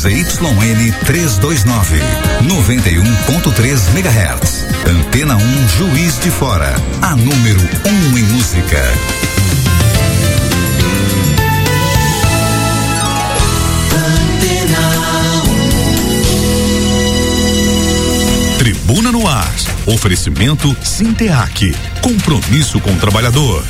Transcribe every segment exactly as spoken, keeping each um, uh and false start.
Z Y N trezentos e vinte e nove, noventa e um ponto três megahertz. Antena um Juiz de Fora, a número um em música. Tribuna no ar. Oferecimento Sinteac. Compromisso com o trabalhador.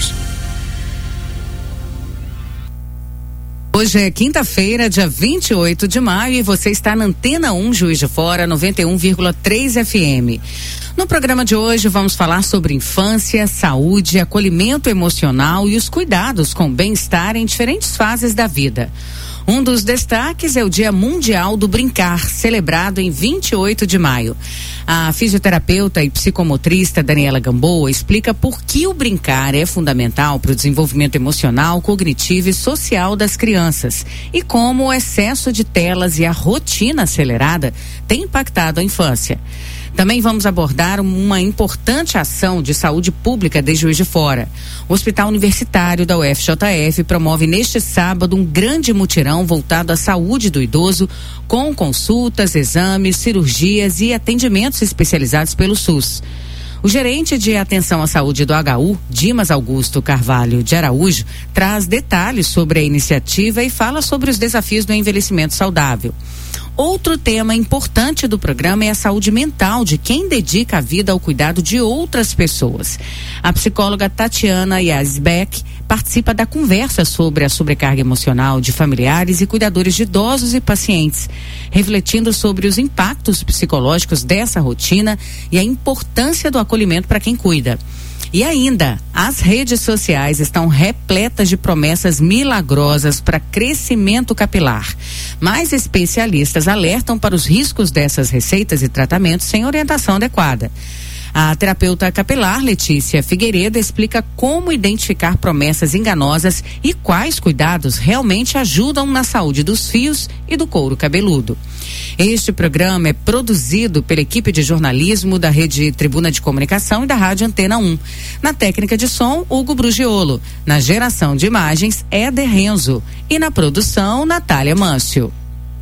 Hoje é quinta-feira, dia vinte e oito de maio, e você está na Antena um Juiz de Fora, noventa e um vírgula três F M. No programa de hoje vamos falar sobre infância, saúde, acolhimento emocional e os cuidados com o bem-estar em diferentes fases da vida. Um dos destaques é o Dia Mundial do Brincar, celebrado em vinte e oito de maio. A fisioterapeuta e psicomotrista Daniela Gamboa explica por que o brincar é fundamental para o desenvolvimento emocional, cognitivo e social das crianças e como o excesso de telas e a rotina acelerada tem impactado a infância. Também vamos abordar uma importante ação de saúde pública de Juiz de Fora. O Hospital Universitário da U F J F promove neste sábado um grande mutirão voltado à saúde do idoso, com consultas, exames, cirurgias e atendimentos especializados pelo SUS. O gerente de atenção à saúde do H U, Dimas Augusto Carvalho de Araújo, traz detalhes sobre a iniciativa e fala sobre os desafios do envelhecimento saudável. Outro tema importante do programa é a saúde mental de quem dedica a vida ao cuidado de outras pessoas. A psicóloga Tatiana Yazbek participa da conversa sobre a sobrecarga emocional de familiares e cuidadores de idosos e pacientes, refletindo sobre os impactos psicológicos dessa rotina e a importância do acolhimento para quem cuida. E ainda, as redes sociais estão repletas de promessas milagrosas para crescimento capilar. Mas especialistas alertam para os riscos dessas receitas e tratamentos sem orientação adequada. A terapeuta capilar Letícia Figueiredo explica como identificar promessas enganosas e quais cuidados realmente ajudam na saúde dos fios e do couro cabeludo. Este programa é produzido pela equipe de jornalismo da Rede Tribuna de Comunicação e da Rádio Antena um. Na técnica de som, Hugo Brugiolo. Na geração de imagens, Éder Renzo. E na produção, Natália Mâncio.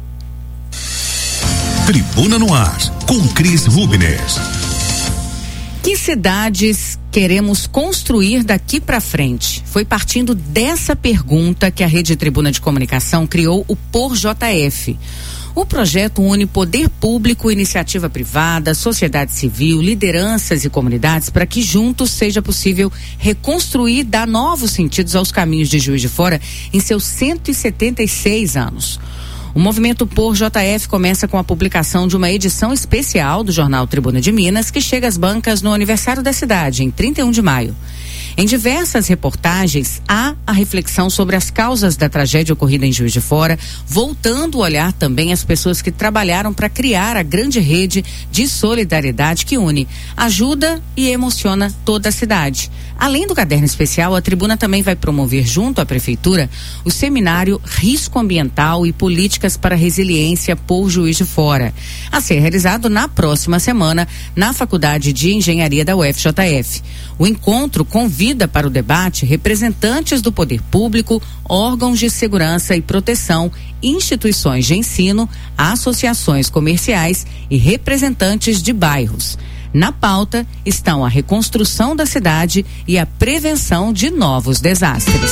Tribuna no ar, com Cris Rubner. Que cidades queremos construir daqui para frente? Foi partindo dessa pergunta que a Rede Tribuna de Comunicação criou o Por J F. O projeto une poder público, iniciativa privada, sociedade civil, lideranças e comunidades para que juntos seja possível reconstruir e dar novos sentidos aos caminhos de Juiz de Fora em seus cento e setenta e seis anos. O movimento Por J F começa com a publicação de uma edição especial do jornal Tribuna de Minas, que chega às bancas no aniversário da cidade, em trinta e um de maio. Em diversas reportagens, há a reflexão sobre as causas da tragédia ocorrida em Juiz de Fora, voltando o olhar também às pessoas que trabalharam para criar a grande rede de solidariedade que une, ajuda e emociona toda a cidade. Além do caderno especial, a Tribuna também vai promover junto à Prefeitura o seminário Risco Ambiental e Políticas para Resiliência por Juiz de Fora, a ser realizado na próxima semana na Faculdade de Engenharia da U F J F. O encontro convida para o debate representantes do poder público, órgãos de segurança e proteção, instituições de ensino, associações comerciais e representantes de bairros. Na pauta estão a reconstrução da cidade e a prevenção de novos desastres.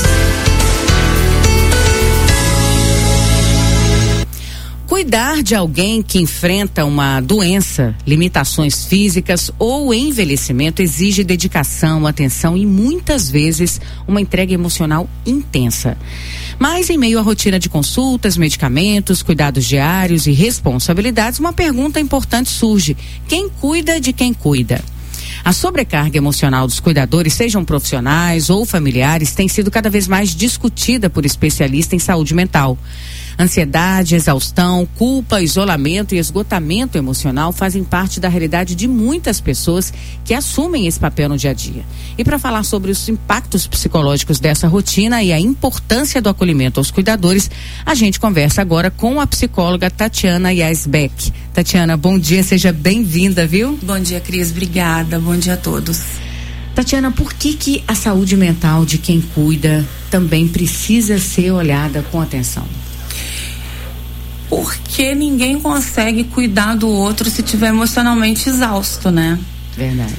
Cuidar de alguém que enfrenta uma doença, limitações físicas ou envelhecimento exige dedicação, atenção e muitas vezes uma entrega emocional intensa. Mas em meio à rotina de consultas, medicamentos, cuidados diários e responsabilidades, uma pergunta importante surge: quem cuida de quem cuida? A sobrecarga emocional dos cuidadores, sejam profissionais ou familiares, tem sido cada vez mais discutida por especialistas em saúde mental. Ansiedade, exaustão, culpa, isolamento e esgotamento emocional fazem parte da realidade de muitas pessoas que assumem esse papel no dia a dia. E para falar sobre os impactos psicológicos dessa rotina e a importância do acolhimento aos cuidadores, a gente conversa agora com a psicóloga Tatiana Yazbek. Tatiana, bom dia, seja bem-vinda, viu? Bom dia, Cris, obrigada, bom dia a todos. Tatiana, por que que a saúde mental de quem cuida também precisa ser olhada com atenção? Porque ninguém consegue cuidar do outro se estiver emocionalmente exausto, né? Verdade.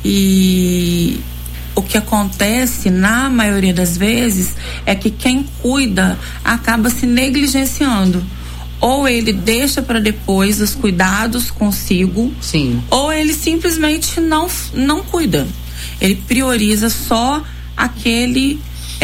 E o que acontece, na maioria das vezes, é que quem cuida acaba se negligenciando. Ou ele deixa para depois os cuidados consigo, sim, ou ele simplesmente não, não cuida. Ele prioriza só aquele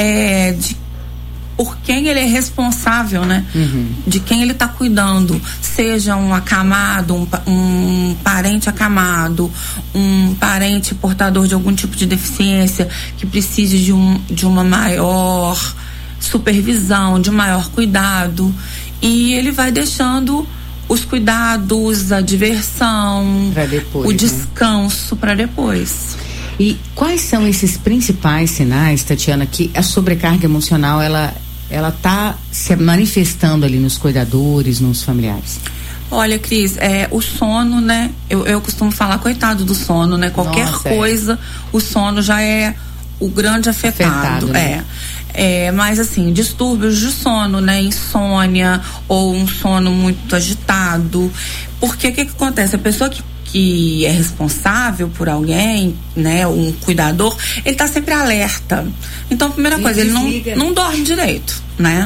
é, de por quem ele é responsável, né? Uhum. De quem ele está cuidando, seja um acamado, um, um parente acamado, um parente portador de algum tipo de deficiência que precise de, um, de uma maior supervisão, de um maior cuidado, e ele vai deixando os cuidados, a diversão, pra depois, o né? descanso para depois. E quais são esses principais sinais, Tatiana, que a sobrecarga emocional ela ela tá se manifestando ali nos cuidadores, nos familiares? Olha, Cris, é, o sono, né? Eu, eu costumo falar, coitado do sono, né? Qualquer Nossa, coisa, é. O sono já é o grande afetado. afetado né? é. é. Mas assim, distúrbios de sono, né? Insônia ou um sono muito agitado. Porque o que, que acontece? A pessoa que que é responsável por alguém, né, um cuidador, ele tá sempre alerta. Então, a primeira ele coisa, desliga. ele não, não dorme direito, né?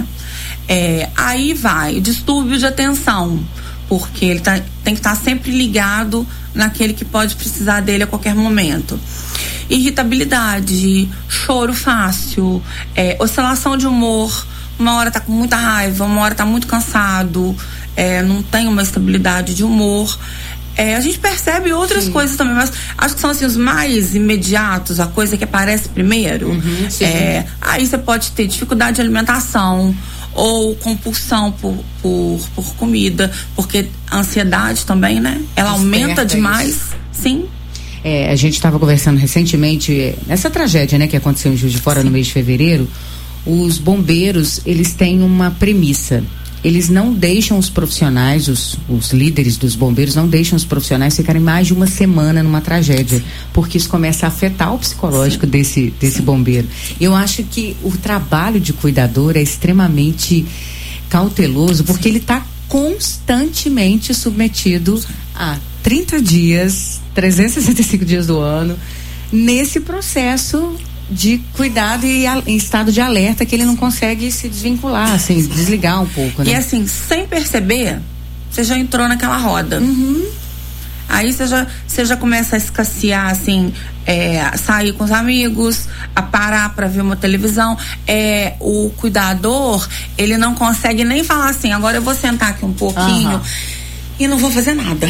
É, aí vai, distúrbio de atenção, porque ele tá, tem que estar tá sempre ligado naquele que pode precisar dele a qualquer momento. Irritabilidade, choro fácil, é, oscilação de humor, uma hora tá com muita raiva, uma hora tá muito cansado, é, não tem uma estabilidade de humor. É, a gente percebe outras sim. coisas também, mas acho que são assim os mais imediatos, a coisa que aparece primeiro. Uhum, é, aí você pode ter dificuldade de alimentação ou compulsão por, por, por comida, porque a ansiedade também, né? Ela Desperta aumenta demais. Isso. Sim. É, a gente estava conversando recentemente nessa tragédia, né, que aconteceu em Juiz de Fora sim. no mês de fevereiro. Os bombeiros, eles têm uma premissa. Eles não deixam os profissionais, os, os líderes dos bombeiros, não deixam os profissionais ficarem mais de uma semana numa tragédia, porque isso começa a afetar o psicológico desse, desse bombeiro. Eu acho que o trabalho de cuidador é extremamente cauteloso, porque ele está constantemente submetido a trinta dias, trezentos e sessenta e cinco dias do ano, nesse processo de cuidado e a, em estado de alerta, que ele não consegue se desvincular, assim, desligar um pouco, né? E assim, sem perceber, você já entrou naquela roda. Uhum. Aí você já, você já começa a escassear, assim, é, sair com os amigos, a parar pra ver uma televisão. É, o cuidador, ele não consegue nem falar assim, agora eu vou sentar aqui um pouquinho uhum. e não vou fazer nada.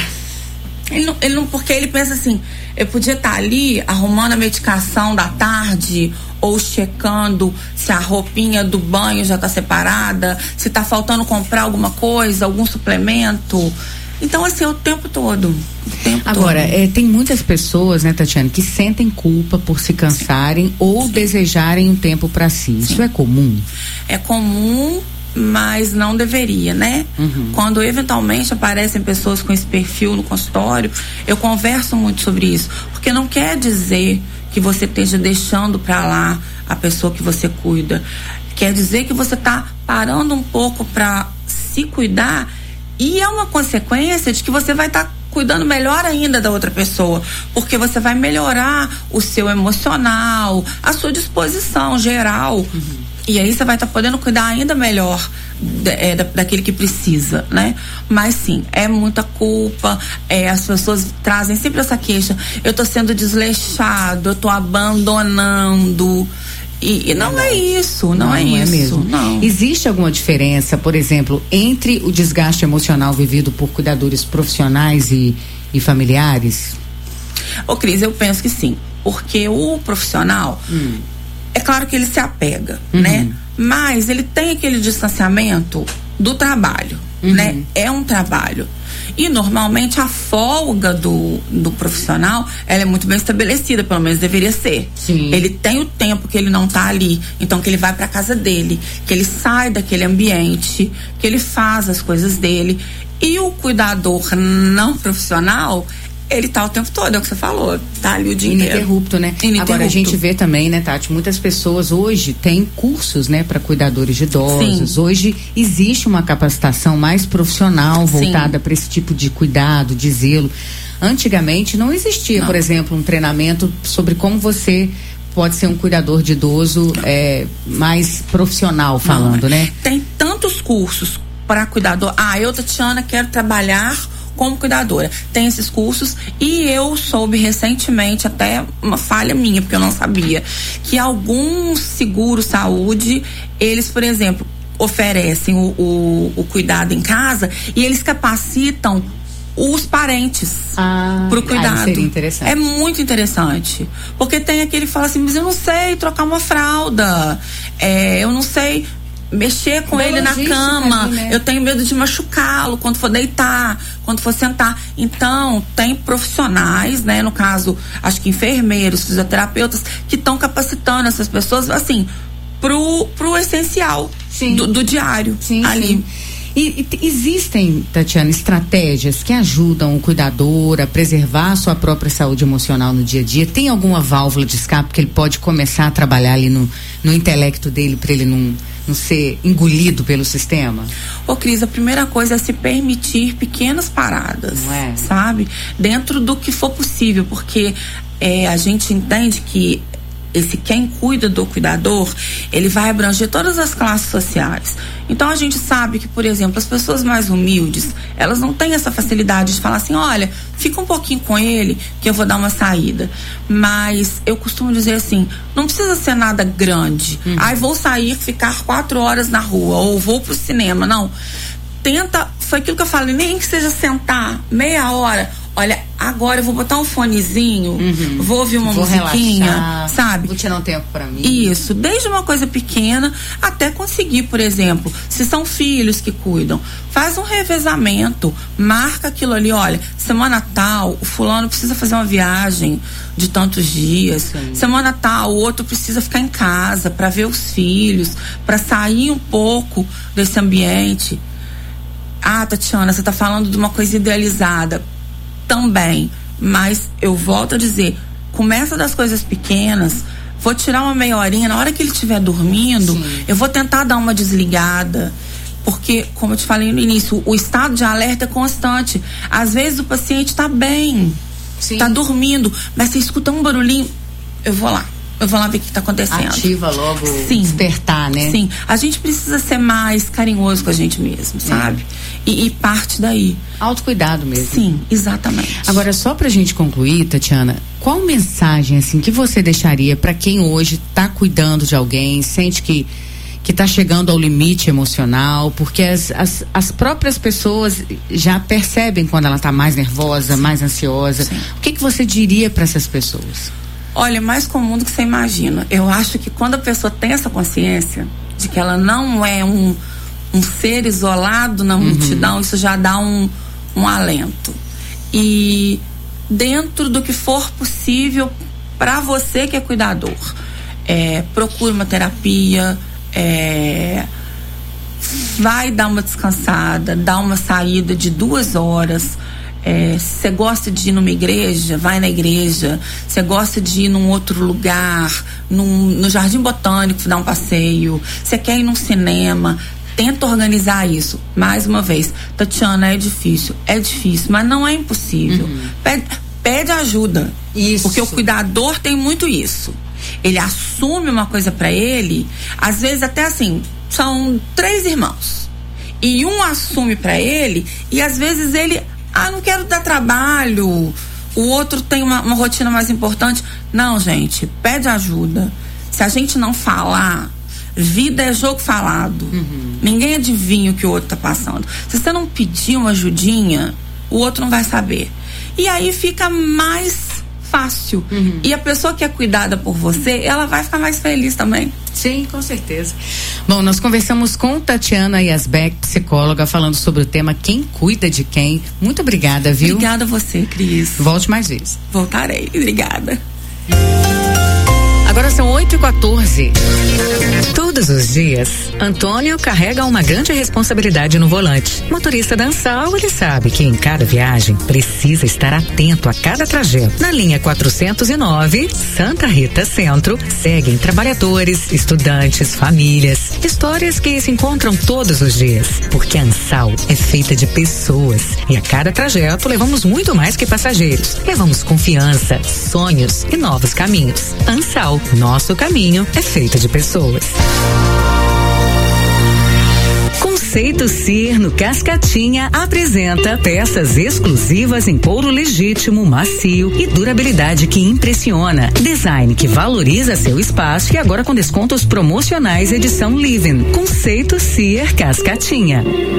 Ele não, ele não, porque ele pensa assim, eu podia estar tá ali arrumando a medicação da tarde ou checando se a roupinha do banho já está separada, se está faltando comprar alguma coisa, algum suplemento. Então, assim, é o tempo todo. O tempo Agora, todo. É, tem muitas pessoas, né, Tatiana, que sentem culpa por se cansarem Sim. ou Sim. desejarem um tempo para si. Sim. Isso é comum? É comum, mas não deveria, né? Uhum. Quando eventualmente aparecem pessoas com esse perfil no consultório, eu converso muito sobre isso, porque não quer dizer que você esteja deixando para lá a pessoa que você cuida, quer dizer que você está parando um pouco para se cuidar, e é uma consequência de que você vai estar tá cuidando melhor ainda da outra pessoa, porque você vai melhorar o seu emocional, a sua disposição geral. Uhum. E aí você vai estar tá podendo cuidar ainda melhor é, da, daquele que precisa, né? Mas sim, é muita culpa, é, as pessoas trazem sempre essa queixa, eu tô sendo desleixado, eu tô abandonando, e, e não, não é isso, não, não é não isso. É mesmo. Não. Existe alguma diferença, por exemplo, entre o desgaste emocional vivido por cuidadores profissionais e, e familiares? Ô Cris, eu penso que sim, porque o profissional... Hum. É claro que ele se apega, uhum. né? Mas ele tem aquele distanciamento do trabalho, uhum. né? É um trabalho. E normalmente a folga do, do profissional, ela é muito bem estabelecida, pelo menos deveria ser. Sim. Ele tem o tempo que ele não tá ali, então que ele vai pra casa dele, que ele sai daquele ambiente, que ele faz as coisas dele. E o cuidador não profissional, ele tá o tempo todo, é o que você falou, tá ali o dia ininterrupto, inteiro. né? Ininterrupto. Agora a gente vê também, né, Tati, muitas pessoas hoje têm cursos, né, para cuidadores de idosos. Sim. Hoje existe uma capacitação mais profissional voltada para esse tipo de cuidado, de zelo. Antigamente não existia, não. por exemplo, um treinamento sobre como você pode ser um cuidador de idoso é, mais profissional falando, não, né? Tem tantos cursos para cuidador. Ah, eu, Tatiana, quero trabalhar como cuidadora. Tem esses cursos e eu soube recentemente, até uma falha minha, porque eu não sabia, que alguns seguros saúde, eles, por exemplo, oferecem o, o, o cuidado em casa e eles capacitam os parentes ah, pro cuidado. Seria interessante. É muito interessante. Porque tem aquele que fala assim, mas eu não sei trocar uma fralda, é, eu não sei mexer com ele na cama, ali, né? Eu tenho medo de machucá-lo quando for deitar, quando for sentar. Então, tem profissionais, né? No caso, acho que enfermeiros, fisioterapeutas, que estão capacitando essas pessoas, assim, pro, pro essencial do, do diário. Sim, ali. Sim. E, e existem, Tatiana, estratégias que ajudam o cuidador a preservar a sua própria saúde emocional no dia a dia? Tem alguma válvula de escape que ele pode começar a trabalhar ali no, no intelecto dele para ele não, não ser engolido pelo sistema? Ô Cris, a primeira coisa é se permitir pequenas paradas, não é? Sabe? Dentro do que for possível, porque é, a gente entende que esse quem cuida do cuidador, ele vai abranger todas as classes sociais. Então a gente sabe que, por exemplo, as pessoas mais humildes, elas não têm essa facilidade de falar assim, olha, fica um pouquinho com ele que eu vou dar uma saída. Mas eu costumo dizer assim, não precisa ser nada grande. Uhum. Ai, vou sair, ficar quatro horas na rua, ou vou pro cinema. Não. Tenta, foi aquilo que eu falei, nem que seja sentar meia hora. Olha, agora eu vou botar um fonezinho, uhum. vou ouvir uma vou musiquinha, relaxar, sabe? Vou tirar um tempo pra mim. Isso, desde uma coisa pequena até conseguir, por exemplo, se são filhos que cuidam, faz um revezamento, marca aquilo ali, olha, semana tal, o fulano precisa fazer uma viagem de tantos dias, sim. Semana tal, o outro precisa ficar em casa pra ver os filhos, pra sair um pouco desse ambiente. Ah, Tatiana, você tá falando de uma coisa idealizada. Também, mas eu volto a dizer, começa das coisas pequenas, vou tirar uma meia horinha, na hora que ele estiver dormindo, sim. Eu vou tentar dar uma desligada, porque, como eu te falei no início, o estado de alerta é constante. Às vezes o paciente está bem, está dormindo, mas você escuta um barulhinho, eu vou lá. Eu vou lá ver o que está acontecendo. Ativa logo, sim, despertar, né? Sim, a gente precisa ser mais carinhoso com a gente mesmo, sabe? É. E, e parte daí. Autocuidado mesmo. Sim, exatamente. Agora, só pra gente concluir, Tatiana, qual mensagem, assim, que você deixaria para quem hoje está cuidando de alguém, sente que que está chegando ao limite emocional, porque as, as, as próprias pessoas já percebem quando ela está mais nervosa, sim. mais ansiosa. Sim. O que que você diria para essas pessoas? Olha, mais comum do que você imagina. Eu acho que quando a pessoa tem essa consciência de que ela não é um, um ser isolado na multidão, uhum. isso já dá um, um alento. E dentro do que for possível para você que é cuidador, é, procure uma terapia, é, vai dar uma descansada, dá uma saída de duas horas. Se você é, gosta de ir numa igreja, vai na igreja. Você gosta de ir num outro lugar, num, no Jardim Botânico, dar um passeio. Você quer ir num cinema, tenta organizar isso. Mais uma vez, Tatiana, é difícil, é difícil, mas não é impossível. Uhum. Pede, pede ajuda. Isso. Porque o cuidador tem muito isso. Ele assume uma coisa pra ele, às vezes até assim, são três irmãos. E um assume pra ele, e às vezes ele... Ah, não quero dar trabalho. O outro tem uma, uma rotina mais importante. Não, gente, pede ajuda. Se a gente não falar, vida é jogo falado. Uhum. Ninguém adivinha o que o outro tá passando. Se você não pedir uma ajudinha, o outro não vai saber. E aí fica mais fácil. Uhum. E a pessoa que é cuidada por você, ela vai ficar mais feliz também. Sim, com certeza. Bom, nós conversamos com Tatiana Yazbek, psicóloga, falando sobre o tema Quem Cuida de Quem. Muito obrigada, viu? Obrigada a você, Cris. Volte mais vezes. Voltarei. Obrigada. Agora são oito e quatorze. Todos os dias, Antônio carrega uma grande responsabilidade no volante. Motorista da Ansal, ele sabe que em cada viagem precisa estar atento a cada trajeto. Na linha quatrocentos e nove, Santa Rita Centro, seguem trabalhadores, estudantes, famílias, histórias que se encontram todos os dias. Porque a Ansal é feita de pessoas e a cada trajeto levamos muito mais que passageiros. Levamos confiança, sonhos e novos caminhos. Ansal, nosso caminho é feito de pessoas. Conceito Cir no Cascatinha apresenta peças exclusivas em couro legítimo, macio e durabilidade que impressiona. Design que valoriza seu espaço e agora com descontos promocionais edição Living. Conceito Cir Cascatinha.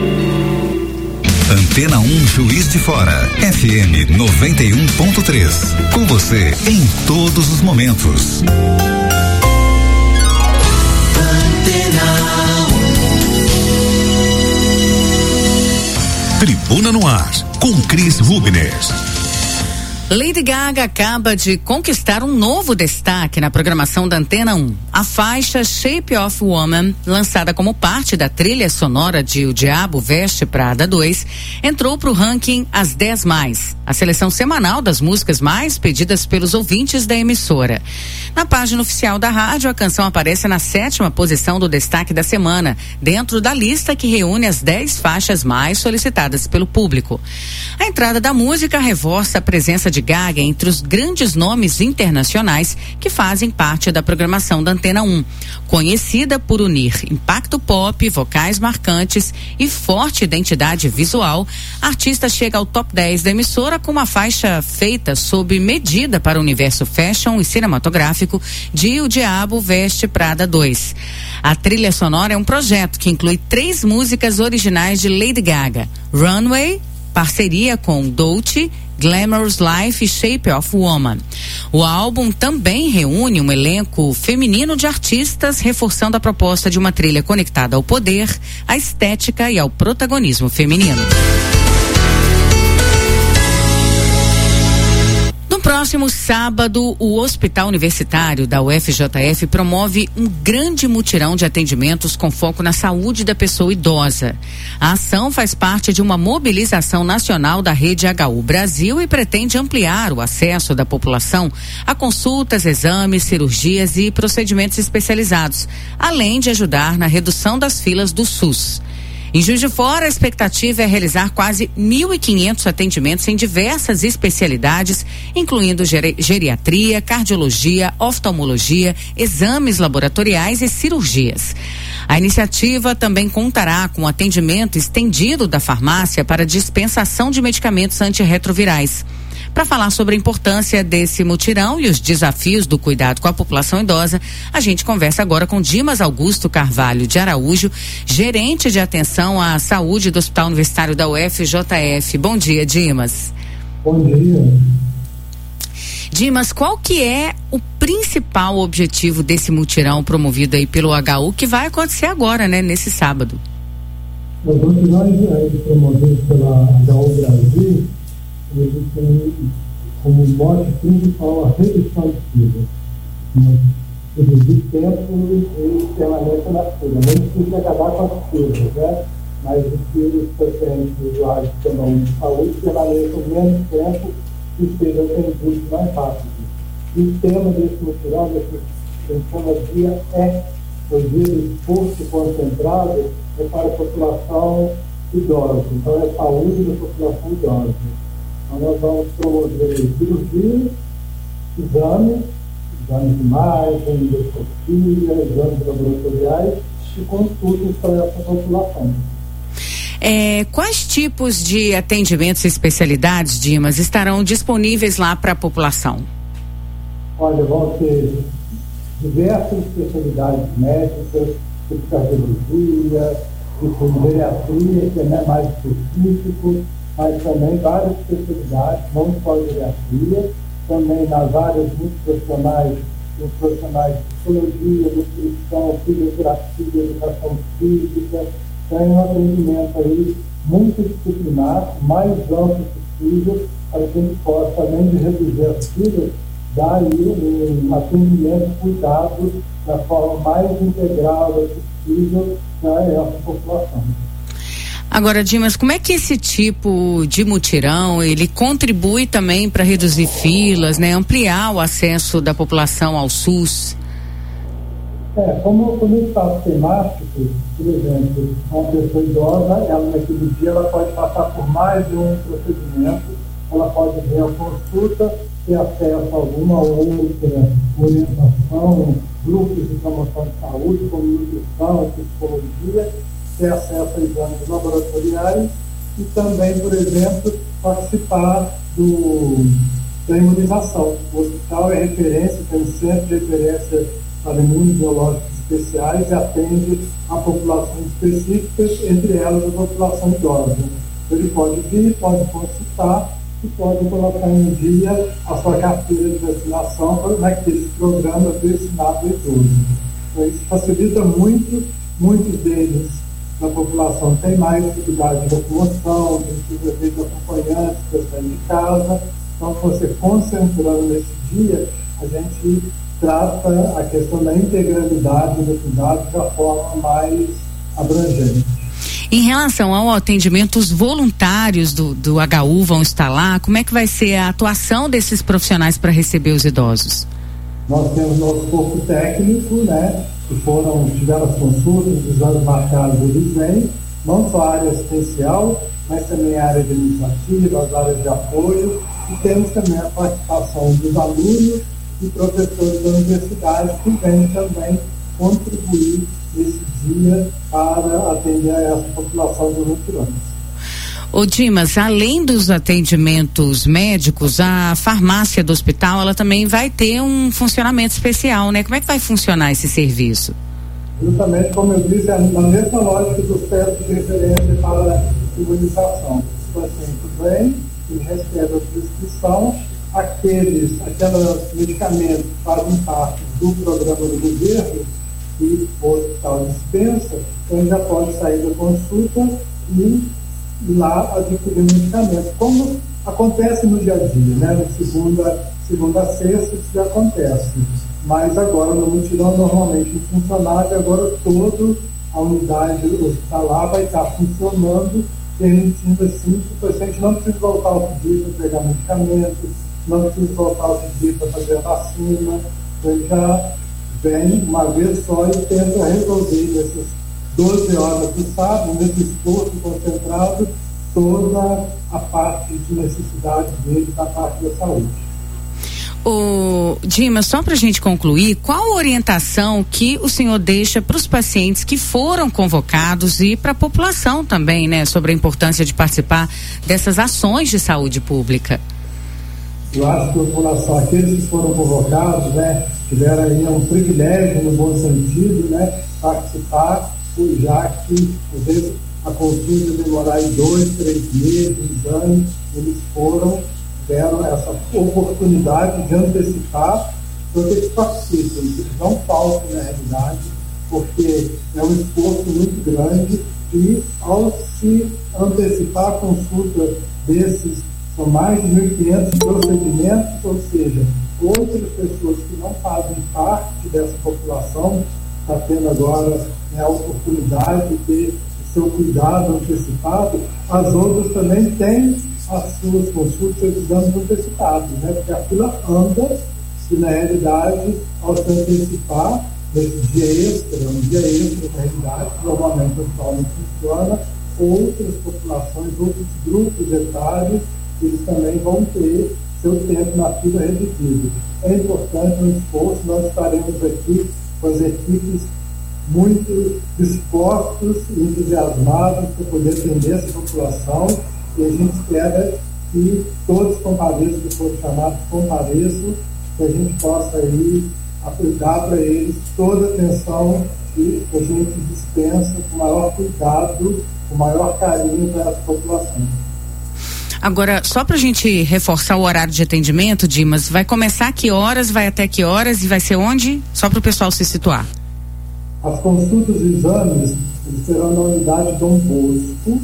Antena um Juiz de Fora, F M noventa e um ponto três. Com você em todos os momentos. Tribuna no Ar, com Cris Rubiners. Lady Gaga acaba de conquistar um novo destaque na programação da Antena um. A faixa Shape of Woman, lançada como parte da trilha sonora de O Diabo Veste Prada dois, entrou para o ranking As dez Mais, a seleção semanal das músicas mais pedidas pelos ouvintes da emissora. Na página oficial da rádio, a canção aparece na sétima posição do destaque da semana, dentro da lista que reúne as dez faixas mais solicitadas pelo público. A entrada da música reforça a presença de Gaga entre os grandes nomes internacionais que fazem parte da programação da Antena um. Conhecida por unir impacto pop, vocais marcantes e forte identidade visual, a artista chega ao top dez da emissora com uma faixa feita sob medida para o universo fashion e cinematográfico de O Diabo Veste Prada dois. A trilha sonora é um projeto que inclui três músicas originais de Lady Gaga: Runway, parceria com Dolce, Glamorous Life e Shape of Woman. O álbum também reúne um elenco feminino de artistas, reforçando a proposta de uma trilha conectada ao poder, à estética e ao protagonismo feminino. No próximo sábado, o Hospital Universitário da U F J F promove um grande mutirão de atendimentos com foco na saúde da pessoa idosa. A ação faz parte de uma mobilização nacional da Rede H U Brasil e pretende ampliar o acesso da população a consultas, exames, cirurgias e procedimentos especializados, além de ajudar na redução das filas do SUS. Em Juiz de Fora, a expectativa é realizar quase mil e quinhentos atendimentos em diversas especialidades, incluindo geri- geriatria, cardiologia, oftalmologia, exames laboratoriais e cirurgias. A iniciativa também contará com atendimento estendido da farmácia para dispensação de medicamentos antirretrovirais. Para falar sobre a importância desse mutirão e os desafios do cuidado com a população idosa, a gente conversa agora com Dimas Augusto Carvalho de Araújo, gerente de atenção à saúde do Hospital Universitário da U F J F. Bom dia, Dimas. Bom dia. Dimas, qual que é o principal objetivo desse mutirão promovido aí pelo H U, que vai acontecer agora, né, nesse sábado? O mutirão é promovido pela H U Brasil. Ele tem como mote principal a redução de filas. Reduzir tempo e permanência na fila. Nem precisa acabar com as filas, né? Mas os filas pacientes usuários que tomam de saúde permaneçam menos tempo e sejam atendidos mais rápido. E o tema desse mutirão, desse dia, é o dia do esforço concentrado é para a população idosa. Então, é a saúde da população idosa. Então, nós vamos promover cirurgia, exames, exames de imagem, endoscopia, exames laboratoriais e consultas para essa população. É, quais tipos de atendimentos e especialidades, Dimas, estarão disponíveis lá para a população? Olha, vão ter diversas especialidades médicas, tipo cardiologia, tipo geriatria, que é mais específico, mas também várias especialidades, não só geriatria, também nas áreas muito profissionais, os profissionais de psicologia, nutrição, fisioterapia, educação física, tem um atendimento aí multidisciplinar, mais amplo possível, para que a gente possa, além de reduzir as filas, dar aí um atendimento, cuidado da forma mais integrada possível para essa população. Agora, Dimas, como é que esse tipo de mutirão, ele contribui também para reduzir filas, né, ampliar o acesso da população ao SUS? É, como, como espaço temático, por exemplo, uma pessoa idosa, ela naquele dia ela pode passar por mais de um procedimento, ela pode ver a consulta, ter acesso a alguma outra orientação, grupos de promoção de saúde, como nutrição, psicologia, ter acesso a exames laboratoriais e também, por exemplo, participar do, da imunização. O hospital é referência, tem um centro de referência para imunobiológicos especiais e atende a populações específicas, entre elas a população idosa. Ele pode vir, pode consultar e pode colocar em dia a sua carteira de vacinação naqueles programas destinados ao idoso. Então, isso facilita muito, muitos deles da população tem mais dificuldade de locomoção, precisa ter acompanhantes para sair de casa. Então, você concentrando nesse dia, a gente trata a questão da integralidade do cuidado da forma mais abrangente. Em relação ao atendimento, os voluntários do, do H U vão estar lá, como é que vai ser a atuação desses profissionais para receber os idosos? Nós temos nosso corpo técnico, né, que foram, tiveram as consultas, os exames marcados, eles vêm, não só a área assistencial, mas também a área administrativa, as áreas de apoio, e temos também a participação dos alunos e professores da universidade que vêm também contribuir nesse dia para atender a essa população de mutirões. Ô Dimas, além dos atendimentos médicos, a farmácia do hospital, ela também vai ter um funcionamento especial, né? Como é que vai funcionar esse serviço? Justamente, como eu disse, é na mesma lógica dos testes de referência para a imunização. O paciente vem e recebe a prescrição, aqueles, aqueles medicamentos que fazem parte do programa do governo e o hospital dispensa, então ele já pode sair da consulta e lá adquirir medicamento, como acontece no dia a dia, né? De segunda, segunda a sexta isso já acontece, mas agora no mutirão normalmente o funcionário, agora toda a unidade hospitalar vai estar funcionando, permitindo assim que o paciente não precisa voltar ao dia para pegar medicamento, não precisa voltar ao dia para fazer a vacina, então ele já vem uma vez só e tenta resolver essas doze horas do sábado, nesse esforço concentrado, toda a parte de necessidade dele da parte da saúde. Ô, Dimas, só para a gente concluir, qual a orientação que o senhor deixa para os pacientes que foram convocados e para a população também, né, sobre a importância de participar dessas ações de saúde pública? Eu acho que a população, aqueles que foram convocados, né, tiveram aí um privilégio, no bom sentido, né, participar, já que às vezes a consulta demorar em dois, três meses, anos, eles foram, deram essa oportunidade de antecipar, porque eles participam, eles não faltam na realidade, porque é um esforço muito grande e ao se antecipar a consulta desses, são mais de mil e quinhentos procedimentos, ou seja, outras pessoas que não fazem parte dessa população está tendo agora, né, a oportunidade de ter seu cuidado antecipado, as outras também têm as suas consultas e exames antecipados, né, porque a fila anda e, na realidade, ao se antecipar, nesse dia extra, um dia extra, na realidade, normalmente o pessoal não funciona, outras populações, outros grupos etários, eles também vão ter seu tempo na fila reduzido. É importante o esforço, nós estaremos aqui com as equipes muito dispostos e entusiasmados para poder atender essa população, e a gente espera que todos compareçam, que foram chamados, compareçam, que a gente possa aí dar para eles toda a atenção que a gente dispensa com maior cuidado, com maior carinho para essa população. Agora, só para a gente reforçar o horário de atendimento, Dimas, vai começar que horas, vai até que horas e vai ser onde? Só para o pessoal se situar. As consultas e exames eles serão na unidade Dom Bosco,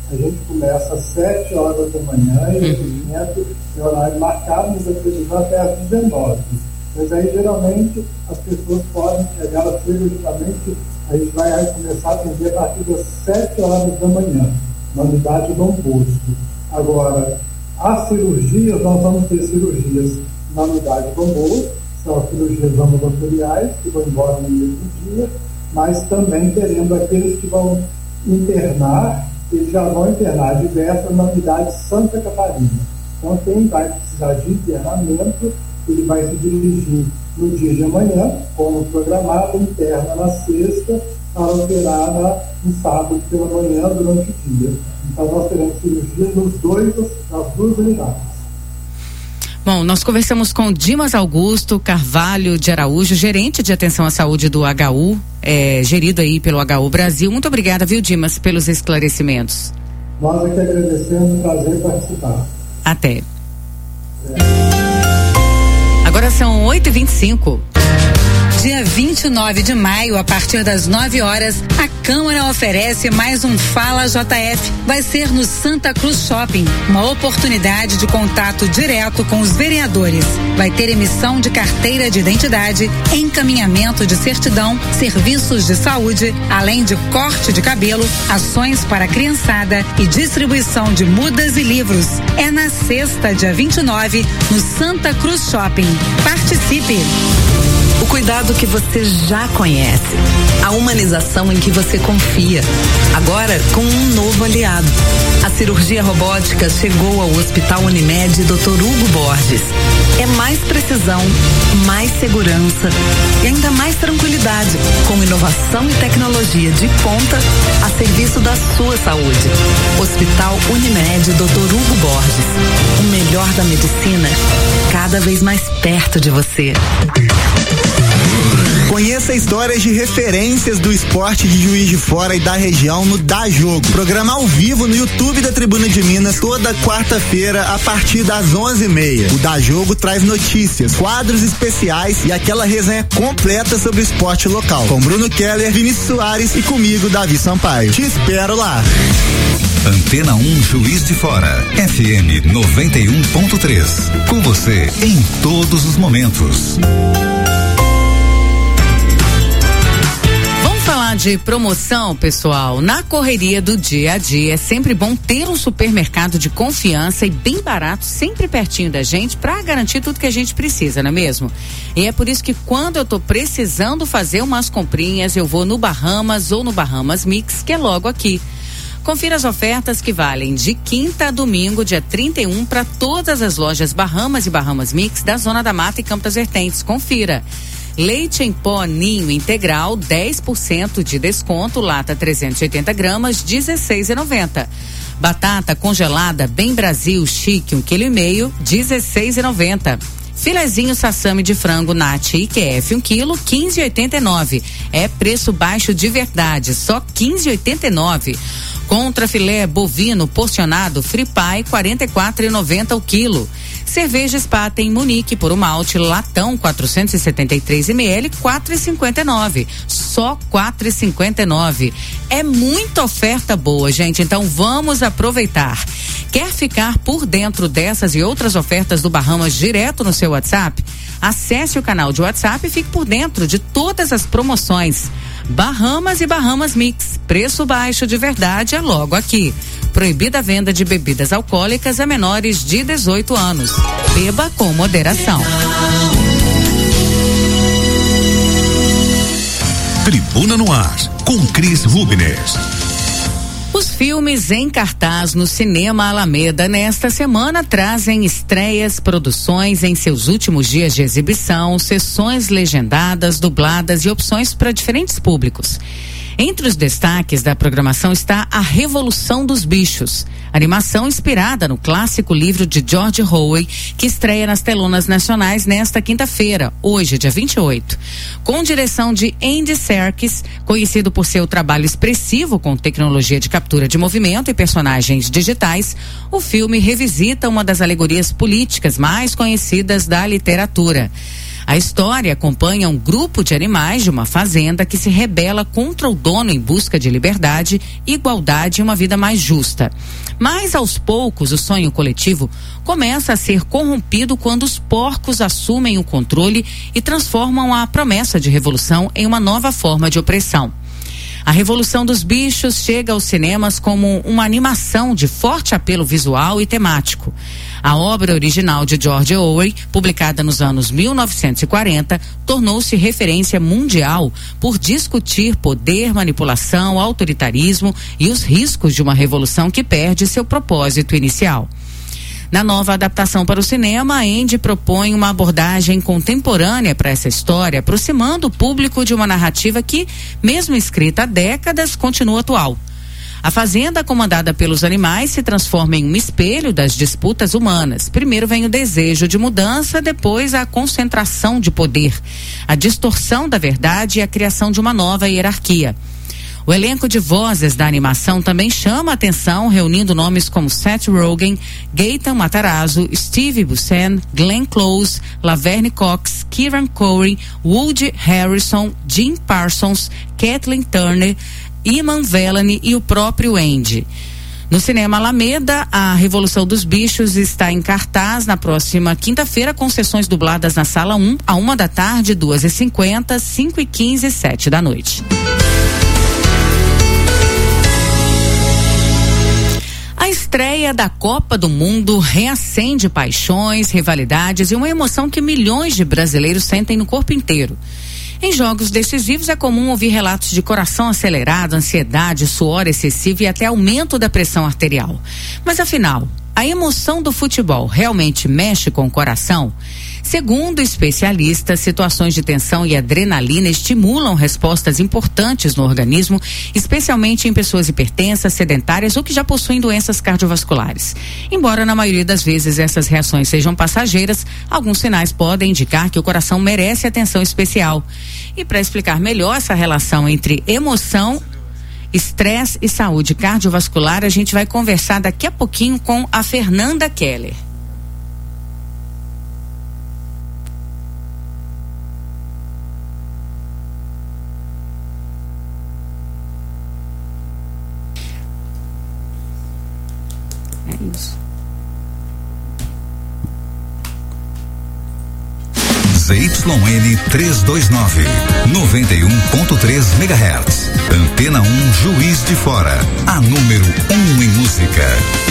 A gente começa às sete horas da manhã e o evento é horário marcado, mas a televisão até às dezenove. Mas aí, geralmente, as pessoas podem chegar cirurgicamente, a gente vai começar a atender a partir das sete horas da manhã, na unidade Dom Bosco. Agora, as cirurgias, nós vamos ter cirurgias na unidade Dom Bosco, são as cirurgias ambulatoriais, que vão embora no mesmo dia, mas também teremos aqueles que vão internar, eles já vão internar diversas na unidade Santa Catarina. Então, quem vai precisar de internamento, ele vai se dirigir no dia de amanhã, como programado, interna na sexta, para operar na, no sábado pela manhã, durante o dia. Então, nós teremos cirurgia nos dois, nas duas unidades. Bom, nós conversamos com Dimas Augusto Carvalho de Araújo, gerente de atenção à saúde do H U, é, gerido aí pelo H U Brasil. Muito obrigada, viu, Dimas, pelos esclarecimentos. Nós aqui agradecemos, prazer participar. Até. É. Agora são oito e vinte e cinco. Dia vinte e nove de maio, a partir das nove horas, a Câmara oferece mais um Fala J F. Vai ser no Santa Cruz Shopping, uma oportunidade de contato direto com os vereadores. Vai ter emissão de carteira de identidade, encaminhamento de certidão, serviços de saúde, além de corte de cabelo, ações para a criançada e distribuição de mudas e livros. É na sexta, dia vinte e nove, no Santa Cruz Shopping. Participe! O cuidado que você já conhece. A humanização em que você confia. Agora com um novo aliado. A cirurgia robótica chegou ao Hospital Unimed doutor Hugo Borges. É mais precisão, mais segurança e ainda mais tranquilidade, com inovação e tecnologia de ponta a serviço da sua saúde. Hospital Unimed doutor Hugo Borges. O melhor da medicina, cada vez mais perto de você. Conheça histórias de referências do esporte de Juiz de Fora e da região no Dá Jogo. Programa ao vivo no YouTube da Tribuna de Minas toda quarta-feira a partir das onze e meia. O Dá Jogo traz notícias, quadros especiais e aquela resenha completa sobre o esporte local. Com Bruno Keller, Vinícius Soares e comigo, Davi Sampaio. Te espero lá. Antena um Juiz de Fora, F M noventa e um ponto três. Com você em todos os momentos. Falar de promoção, pessoal, na correria do dia a dia é sempre bom ter um supermercado de confiança e bem barato, sempre pertinho da gente, para garantir tudo que a gente precisa, não é mesmo? E é por isso que quando eu tô precisando fazer umas comprinhas, eu vou no Bahamas ou no Bahamas Mix, que é logo aqui. Confira as ofertas que valem de quinta a domingo, dia trinta e um, para todas as lojas Bahamas e Bahamas Mix da Zona da Mata e Campo das Vertentes. Confira. Leite em pó Ninho integral, dez por cento de desconto, lata trezentos e oitenta gramas, dezesseis reais e noventa centavos. Batata congelada Bem Brasil Chique, um quilo e meio, dezesseis reais e noventa centavos. Filezinho sassami de frango Nat I Q F, um quilo, quinze reais e oitenta e nove centavos. É preço baixo de verdade, só quinze reais e oitenta e nove centavos. Contra filé bovino porcionado Free Pie, quarenta e quatro reais e noventa centavos o quilo. Cerveja Spaten Munique por um malte latão quatrocentos e setenta e três mililitros, quatro reais e cinquenta e nove centavos. Só quatro reais e cinquenta e nove centavos. É muita oferta boa, gente, então vamos aproveitar. Quer ficar por dentro dessas e outras ofertas do Bahamas direto no seu WhatsApp? Acesse o canal de WhatsApp e fique por dentro de todas as promoções. Bahamas e Bahamas Mix, preço baixo de verdade é logo aqui. Proibida a venda de bebidas alcoólicas a menores de dezoito anos. Beba com moderação. Tribuna no Ar, com Cris Rubner. Os filmes em cartaz no Cinema Alameda nesta semana trazem estreias, produções em seus últimos dias de exibição, sessões legendadas, dubladas e opções para diferentes públicos. Entre os destaques da programação está A Revolução dos Bichos, animação inspirada no clássico livro de George Orwell, que estreia nas telonas nacionais nesta quinta-feira, hoje, dia vinte e oito. Com direção de Andy Serkis, conhecido por seu trabalho expressivo com tecnologia de captura de movimento e personagens digitais, o filme revisita uma das alegorias políticas mais conhecidas da literatura. A história acompanha um grupo de animais de uma fazenda que se rebela contra o dono em busca de liberdade, igualdade e uma vida mais justa. Mas, aos poucos, o sonho coletivo começa a ser corrompido quando os porcos assumem o controle e transformam a promessa de revolução em uma nova forma de opressão. A Revolução dos Bichos chega aos cinemas como uma animação de forte apelo visual e temático. A obra original de George Orwell, publicada nos anos mil novecentos e quarenta, tornou-se referência mundial por discutir poder, manipulação, autoritarismo e os riscos de uma revolução que perde seu propósito inicial. Na nova adaptação para o cinema, a Andy propõe uma abordagem contemporânea para essa história, aproximando o público de uma narrativa que, mesmo escrita há décadas, continua atual. A fazenda, comandada pelos animais, se transforma em um espelho das disputas humanas. Primeiro vem o desejo de mudança, depois a concentração de poder, a distorção da verdade e a criação de uma nova hierarquia. O elenco de vozes da animação também chama a atenção, reunindo nomes como Seth Rogen, Gaten Matarazzo, Steve Buscemi, Glenn Close, Laverne Cox, Kieran Corey, Woody Harrelson, Jim Parsons, Kathleen Turner, Iman Vellani e o próprio Andy. No cinema Alameda, a Revolução dos Bichos está em cartaz na próxima quinta-feira, com sessões dubladas na sala um, a uma da tarde, duas e cinquenta, cinco e quinze e sete da noite. A estreia da Copa do Mundo reacende paixões, rivalidades e uma emoção que milhões de brasileiros sentem no corpo inteiro. Em jogos decisivos é comum ouvir relatos de coração acelerado, ansiedade, suor excessivo e até aumento da pressão arterial. Mas afinal, a emoção do futebol realmente mexe com o coração? Segundo especialistas, situações de tensão e adrenalina estimulam respostas importantes no organismo, especialmente em pessoas hipertensas, sedentárias ou que já possuem doenças cardiovasculares. Embora na maioria das vezes essas reações sejam passageiras, alguns sinais podem indicar que o coração merece atenção especial. E para explicar melhor essa relação entre emoção, estresse e saúde cardiovascular, a gente vai conversar daqui a pouquinho com a Fernanda Keller. Z Y N trezentos e vinte e nove, noventa e um ponto três megahertz. Antena um Juiz de Fora, a número um em música.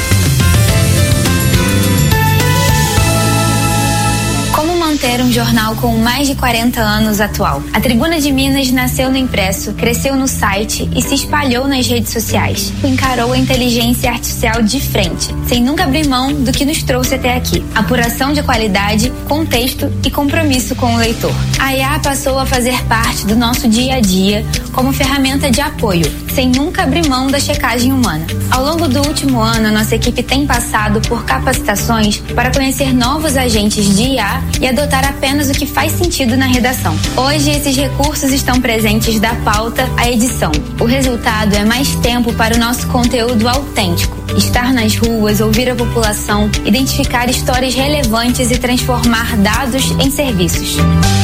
Manter um jornal com mais de quarenta anos atual. A Tribuna de Minas nasceu no impresso, cresceu no site e se espalhou nas redes sociais. Encarou a inteligência artificial de frente, sem nunca abrir mão do que nos trouxe até aqui. Apuração de qualidade, contexto e compromisso com o leitor. A I A passou a fazer parte do nosso dia a dia como ferramenta de apoio, sem nunca abrir mão da checagem humana. Ao longo do último ano, a nossa equipe tem passado por capacitações para conhecer novos agentes de I A e adotar apenas o que faz sentido na redação. Hoje, esses recursos estão presentes da pauta à edição. O resultado é mais tempo para o nosso conteúdo autêntico. Estar nas ruas, ouvir a população, identificar histórias relevantes e transformar dados em serviços.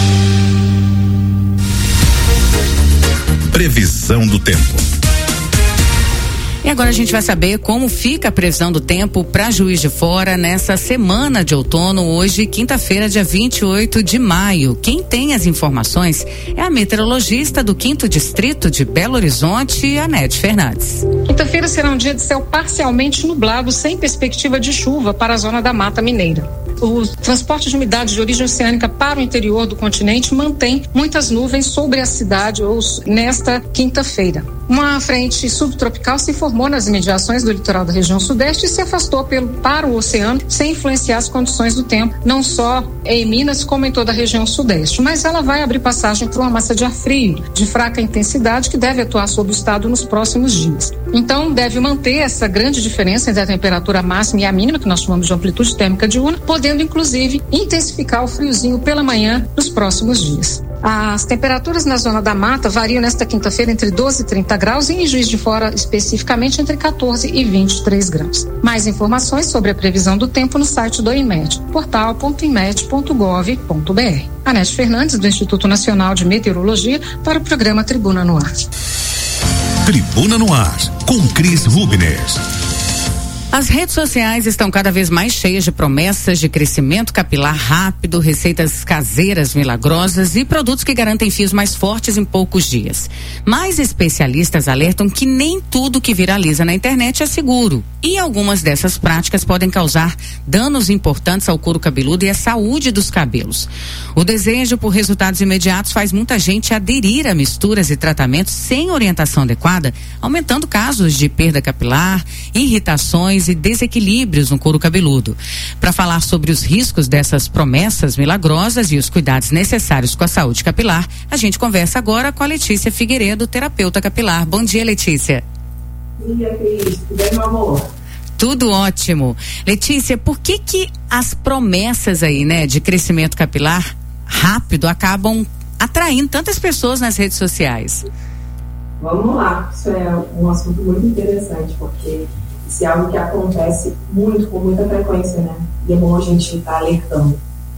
Previsão do tempo. E agora a gente vai saber como fica a previsão do tempo para Juiz de Fora nessa semana de outono, hoje, quinta-feira, dia vinte e oito de maio. Quem tem as informações é a meteorologista do quinto Distrito de Belo Horizonte, Anete Fernandes. Quinta-feira será um dia de céu parcialmente nublado, sem perspectiva de chuva para a zona da Mata Mineira. O transporte de umidade de origem oceânica para o interior do continente mantém muitas nuvens sobre a cidade ou nesta quinta-feira. Uma frente subtropical se formou nas imediações do litoral da região sudeste e se afastou pelo, para o oceano, sem influenciar as condições do tempo, não só em Minas como em toda a região sudeste. Mas ela vai abrir passagem para uma massa de ar frio, de fraca intensidade, que deve atuar sobre o estado nos próximos dias. Então, deve manter essa grande diferença entre a temperatura máxima e a mínima, que nós chamamos de amplitude térmica diurna, podendo, inclusive, intensificar o friozinho pela manhã nos próximos dias. As temperaturas na zona da mata variam nesta quinta-feira entre doze e trinta graus e em Juiz de Fora, especificamente, entre catorze e vinte e três graus. Mais informações sobre a previsão do tempo no site do INMET, portal ponto inmet ponto gov ponto br. Anete Fernandes, do Instituto Nacional de Meteorologia, para o programa Tribuna no Ar. Tribuna no Ar, com Cris Rubens. As redes sociais estão cada vez mais cheias de promessas de crescimento capilar rápido, receitas caseiras milagrosas e produtos que garantem fios mais fortes em poucos dias. Mas especialistas alertam que nem tudo que viraliza na internet é seguro. E algumas dessas práticas podem causar danos importantes ao couro cabeludo e à saúde dos cabelos. O desejo por resultados imediatos faz muita gente aderir a misturas e tratamentos sem orientação adequada, aumentando casos de perda capilar, irritações e desequilíbrios no couro cabeludo. Para falar sobre os riscos dessas promessas milagrosas e os cuidados necessários com a saúde capilar, a gente conversa agora com a Letícia Figueiredo, terapeuta capilar. Bom dia, Letícia. Bom dia, Cris. Tudo bem, meu amor? Tudo ótimo. Letícia, por que que as promessas aí, né, de crescimento capilar rápido acabam atraindo tantas pessoas nas redes sociais? Vamos lá. Isso é um assunto muito interessante, porque isso é algo que acontece muito, com muita frequência, né? E é bom a gente estar alertando.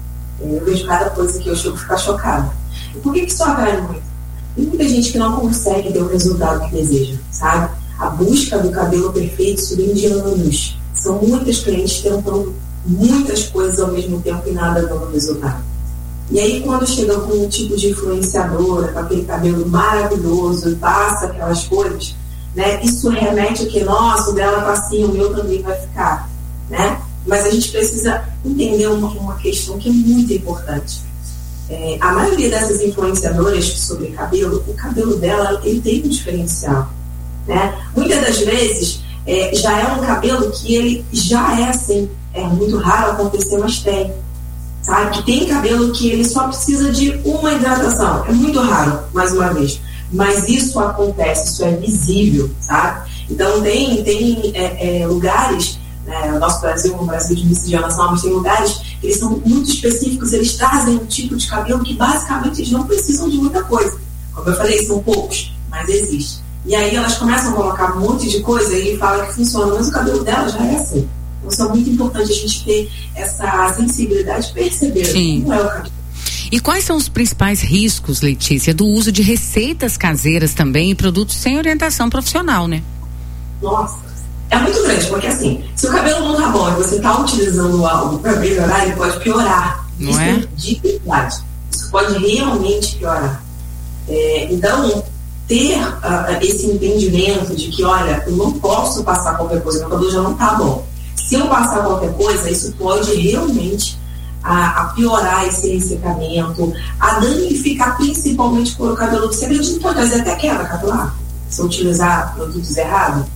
Eu vejo cada coisa que eu chego a ficar chocada. E por que que isso atrai muito? Tem muita gente que não consegue ter o resultado que deseja, sabe? A busca do cabelo perfeito isso vem de anos. São muitas clientes tentando muitas coisas ao mesmo tempo e nada dando resultado. E aí, quando chega com um tipo de influenciadora, com aquele cabelo maravilhoso e passa aquelas cores, né? Isso remete a que, nossa, o dela tá assim, o meu também vai ficar, né? Mas a gente precisa entender uma, uma questão que é muito importante. É, a maioria dessas influenciadoras sobre cabelo, o cabelo dela, ele tem um diferencial, né? Muitas das vezes, é, já é um cabelo que ele já é assim, é muito raro acontecer, mas tem, sabe? Que tem cabelo que ele só precisa de uma hidratação, é muito raro, mais uma vez. Mas isso acontece, isso é visível, sabe? Então tem, tem é, é, lugares, né, o nosso Brasil, um Brasil de miscigenação, mas tem lugares que eles são muito específicos, eles trazem um tipo de cabelo que basicamente eles não precisam de muita coisa. Como eu falei, são poucos, mas existe. E aí elas começam a colocar um monte de coisa e falam que funciona, mas o cabelo dela já é assim. Então isso é muito importante a gente ter essa sensibilidade, perceber Sim. como é o cabelo. E quais são os principais riscos, Letícia, do uso de receitas caseiras também e produtos sem orientação profissional, né? Nossa, é muito grande, porque assim, se o cabelo não tá bom e você tá utilizando algo para melhorar, ele pode piorar. Não Isso é? De verdade. Isso pode realmente piorar. É, então, ter uh, esse entendimento de que, olha, eu não posso passar qualquer coisa, meu cabelo já não tá bom. Se eu passar qualquer coisa, isso pode realmente A, a piorar esse ressecamento, a danificar principalmente o couro cabeludo. Você acredita que pode fazer até quebra capilar se eu utilizar produtos errados?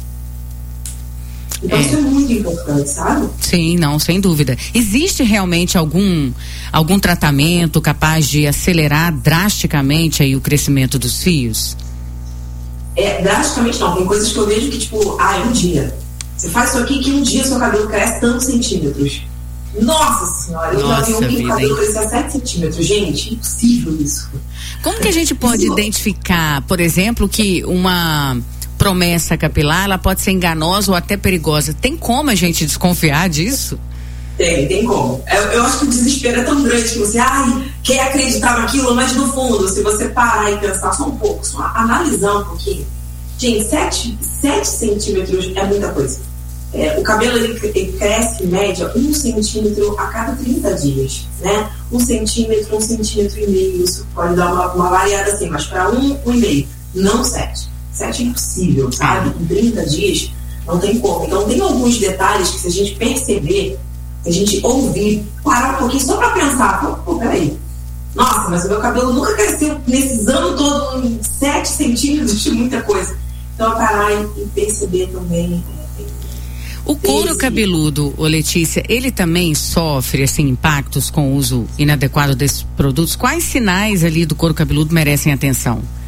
Então é. Isso é muito importante, sabe? Sim, não, sem dúvida. Existe realmente algum, algum tratamento capaz de acelerar drasticamente aí o crescimento dos fios? É, drasticamente não. Tem coisas que eu vejo que, tipo, ah, é um dia. Você faz isso aqui que um dia seu cabelo cresce tantos centímetros. Nossa senhora, eu Nossa, já vi um vida, cabelo crescer a sete centímetros. Gente, impossível isso. Como que a gente pode isso... identificar, por exemplo, que uma promessa capilar ela pode ser enganosa ou até perigosa? Tem como a gente desconfiar disso? Tem, tem como. Eu, eu acho que o desespero é tão grande que você ai, quer acreditar naquilo, mas no fundo, se você parar e pensar só um pouco, só analisar um pouquinho. Gente, sete centímetros é muita coisa. É, o cabelo ele, ele cresce em média um centímetro a cada trinta dias, né? Um centímetro, um centímetro e meio, isso pode dar uma, uma variada assim, mas para um, um e meio, não sete. Sete é impossível, sabe? Em trinta dias não tem como. Então tem alguns detalhes que se a gente perceber, se a gente ouvir, parar um pouquinho só para pensar, pô, pô, peraí. Nossa, mas o meu cabelo nunca cresceu nesses anos todos em sete centímetros de muita coisa. Então parar e, e perceber também. O couro cabeludo, ô Letícia, ele também sofre assim impactos com o uso inadequado desses produtos? Quais sinais ali do couro cabeludo merecem atenção?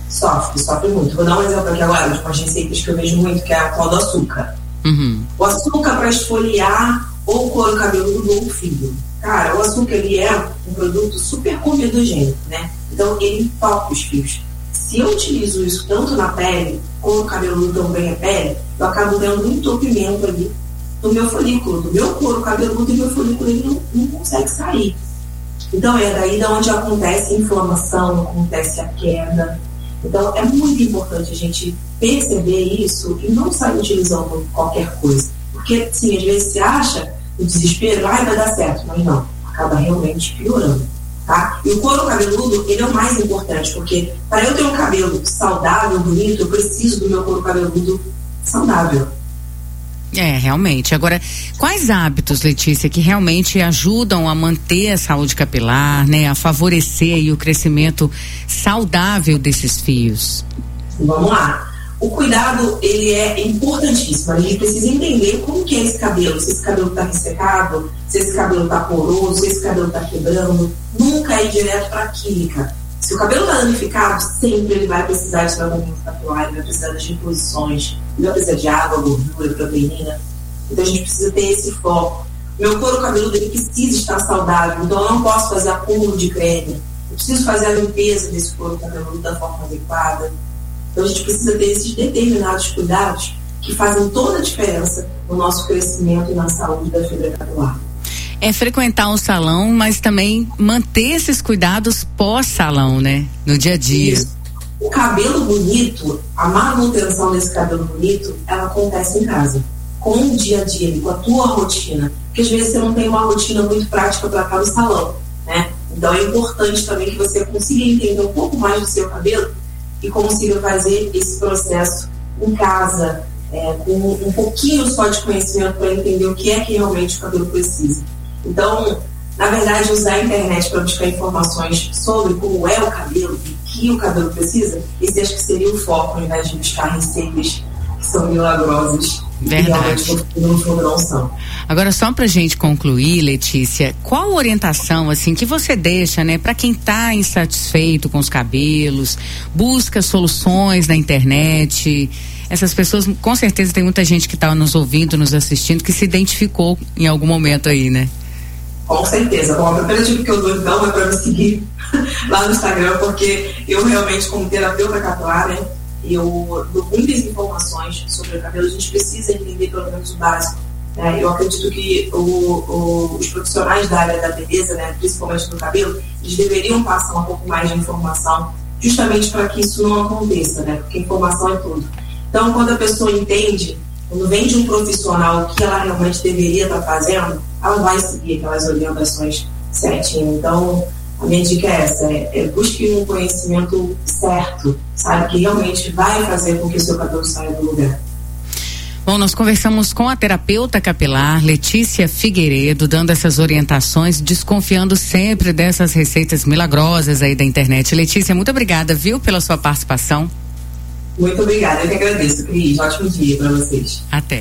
sofre, sofre muito. Vou dar um exemplo aqui agora de umas receitas que eu vejo muito, que é a tal do açúcar. Uhum. O açúcar para esfoliar ou couro cabeludo do filho. Cara, o açúcar, ele é um produto super comedogênico, né? Então ele entope os fios. Se eu utilizo isso tanto na pele, como no cabeludo também a pele, eu acabo tendo um entupimento ali do meu folículo, do meu couro cabeludo, e meu folículo ele não, não consegue sair. Então é daí da onde acontece a inflamação, acontece a queda. Então é muito importante a gente perceber isso e não sair utilizando qualquer coisa. Porque, sim, às vezes se acha no desespero, ah, vai dar certo, mas não, acaba realmente piorando. Tá? E o couro cabeludo, ele é o mais importante, porque para eu ter um cabelo saudável, bonito, eu preciso do meu couro cabeludo saudável. É, realmente. Agora, quais hábitos, Letícia, que realmente ajudam a manter a saúde capilar, né, a favorecer aí o crescimento saudável desses fios? Vamos lá. O cuidado, ele é importantíssimo. A gente precisa entender como que é esse cabelo. Se esse cabelo está ressecado, se esse cabelo está poroso, se esse cabelo está quebrando. Nunca ir direto para a química. Se o cabelo está danificado, sempre ele vai precisar de tratamento capilar, ele vai precisar de reposições, ele vai precisar de água, gordura, proteína. Então a gente precisa ter esse foco. Meu couro cabeludo, ele precisa estar saudável, então eu não posso fazer acúmulo de creme. Eu preciso fazer a limpeza desse couro cabeludo da forma adequada. Então a gente precisa ter esses determinados cuidados que fazem toda a diferença no nosso crescimento e na saúde da fibra capilar. É frequentar o salão, mas também manter esses cuidados pós-salão, né? No dia a dia. Isso. O cabelo bonito, a manutenção desse cabelo bonito, ela acontece em casa. Com o dia a dia, com a tua rotina. Porque às vezes você não tem uma rotina muito prática para estar no salão, né? Então é importante também que você consiga entender um pouco mais do seu cabelo e consiga fazer esse processo em casa, é, com um pouquinho só de conhecimento para entender o que é que realmente o cabelo precisa. Então, na verdade, usar a internet para buscar informações sobre como é o cabelo e o que o cabelo precisa, esse acho que seria o foco, ao invés de buscar receitas que são milagrosas. Verdade. E no fundo não são. Agora, só pra gente concluir, Letícia, qual orientação, assim, que você deixa, né, pra quem tá insatisfeito com os cabelos, busca soluções na internet? Essas pessoas, com certeza tem muita gente que tá nos ouvindo, nos assistindo, que se identificou em algum momento aí, né? Com certeza. Bom, a primeira dica que eu dou, então, é para me seguir lá no Instagram, porque eu realmente, como terapeuta capilar, né, eu dou muitas informações sobre o cabelo. A gente precisa entender pelo menos o básico. Né? Eu acredito que o, o, os profissionais da área da beleza, né, principalmente do cabelo, eles deveriam passar um pouco mais de informação, justamente para que isso não aconteça, né? Porque informação é tudo. Então, quando a pessoa entende, quando vem de um profissional o que ela realmente deveria estar fazendo, ela vai seguir aquelas orientações certinho. Então, a minha dica é essa, é, é busque um conhecimento certo, sabe, que realmente vai fazer com que o seu cabelo saia do lugar. Bom, nós conversamos com a terapeuta capilar Letícia Figueiredo, dando essas orientações, desconfiando sempre dessas receitas milagrosas aí da internet. Letícia, muito obrigada, viu, pela sua participação. Muito obrigada, eu que agradeço, Cris. Ótimo dia para vocês. Até.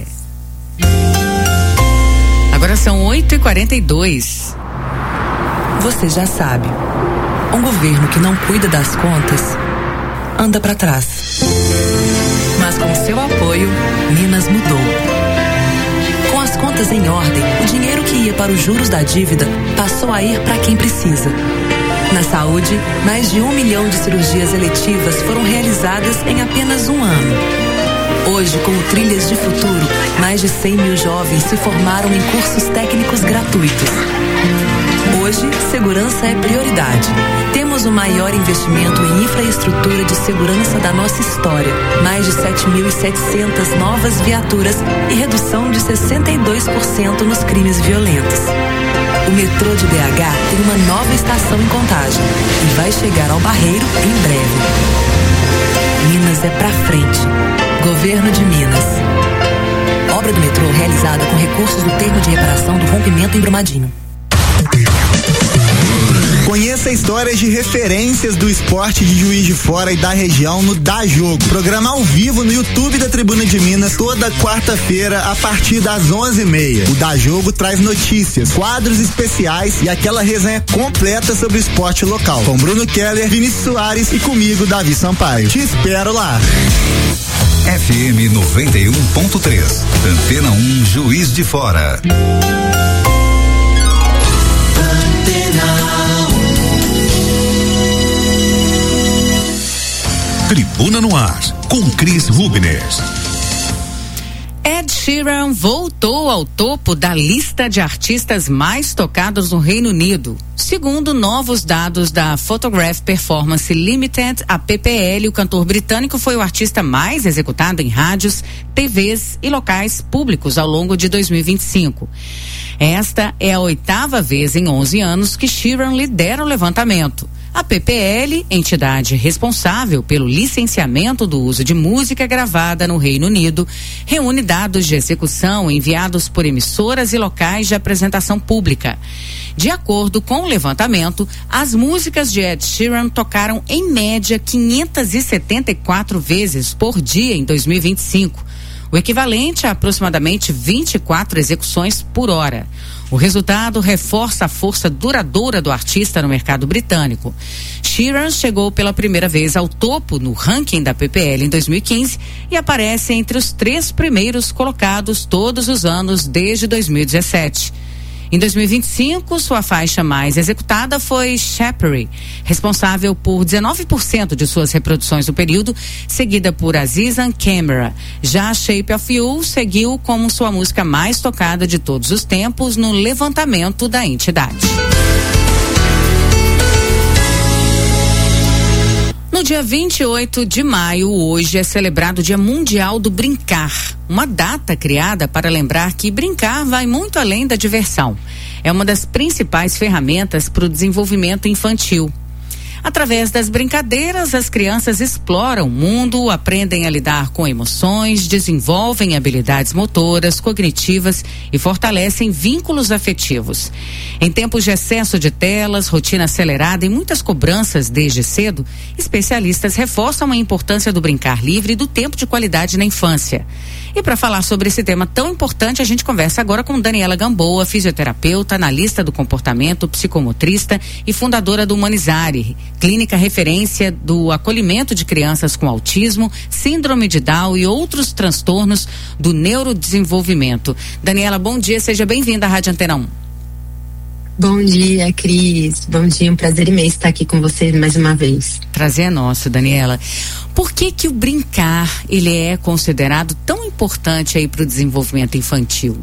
Agora são oito e quarenta e dois. Você já sabe, um governo que não cuida das contas anda para trás. Mas com seu apoio, Minas mudou. Com as contas em ordem, o dinheiro que ia para os juros da dívida passou a ir para quem precisa. Na saúde, mais de um milhão de cirurgias eletivas foram realizadas em apenas um ano. Hoje, com o Trilhas de Futuro, mais de cem mil jovens se formaram em cursos técnicos gratuitos. Hoje, segurança é prioridade. Temos o maior investimento em infraestrutura de segurança da nossa história. Mais de sete mil e setecentas novas viaturas e redução de sessenta e dois por cento nos crimes violentos. O metrô de B H tem uma nova estação em Contagem e vai chegar ao Barreiro em breve. Minas é pra frente. Governo de Minas. Obra do metrô realizada com recursos do termo de reparação do rompimento em Brumadinho. Conheça histórias de referências do esporte de Juiz de Fora e da região no Dá Jogo. Programa ao vivo no YouTube da Tribuna de Minas toda quarta-feira a partir das onze e meia. O Dá Jogo traz notícias, quadros especiais e aquela resenha completa sobre o esporte local. Com Bruno Keller, Vinícius Soares e comigo, Davi Sampaio. Te espero lá. F M noventa e um ponto três. Antena um Juiz de Fora. Tribuna no Ar, com Cris Rubner. Ed Sheeran voltou ao topo da lista de artistas mais tocados no Reino Unido. Segundo novos dados da Photograph Performance Limited, a P P L, o cantor britânico foi o artista mais executado em rádios, T Vs e locais públicos ao longo de dois mil e vinte e cinco. Esta é a oitava vez em onze anos que Sheeran lidera o levantamento. A P P L, entidade responsável pelo licenciamento do uso de música gravada no Reino Unido, reúne dados de execução enviados por emissoras e locais de apresentação pública. De acordo com o levantamento, as músicas de Ed Sheeran tocaram em média quinhentas e setenta e quatro vezes por dia em dois mil e vinte e cinco, o equivalente a aproximadamente vinte e quatro execuções por hora. O resultado reforça a força duradoura do artista no mercado britânico. Sheeran chegou pela primeira vez ao topo no ranking da P P L em dois mil e quinze e aparece entre os três primeiros colocados todos os anos desde dois mil e dezessete. Em dois mil e vinte e cinco, sua faixa mais executada foi Shepherd, responsável por dezenove por cento de suas reproduções no período, seguida por Aziz and Camera. Já Shape of You seguiu como sua música mais tocada de todos os tempos no levantamento da entidade. No dia vinte e oito de maio, hoje, é celebrado o Dia Mundial do Brincar, uma data criada para lembrar que brincar vai muito além da diversão. É uma das principais ferramentas para o desenvolvimento infantil. Através das brincadeiras, as crianças exploram o mundo, aprendem a lidar com emoções, desenvolvem habilidades motoras, cognitivas e fortalecem vínculos afetivos. Em tempos de excesso de telas, rotina acelerada e muitas cobranças desde cedo, especialistas reforçam a importância do brincar livre e do tempo de qualidade na infância. E para falar sobre esse tema tão importante, a gente conversa agora com Daniela Gamboa, fisioterapeuta, analista do comportamento, psicomotrista e fundadora do Humanizare, clínica referência do acolhimento de crianças com autismo, síndrome de Down e outros transtornos do neurodesenvolvimento. Daniela, bom dia, seja bem-vinda à Rádio Antena um. Bom dia, Cris. Bom dia, um prazer imenso estar aqui com você mais uma vez. Prazer é nosso, Daniela. Por que que o brincar, ele é considerado tão importante aí para o desenvolvimento infantil?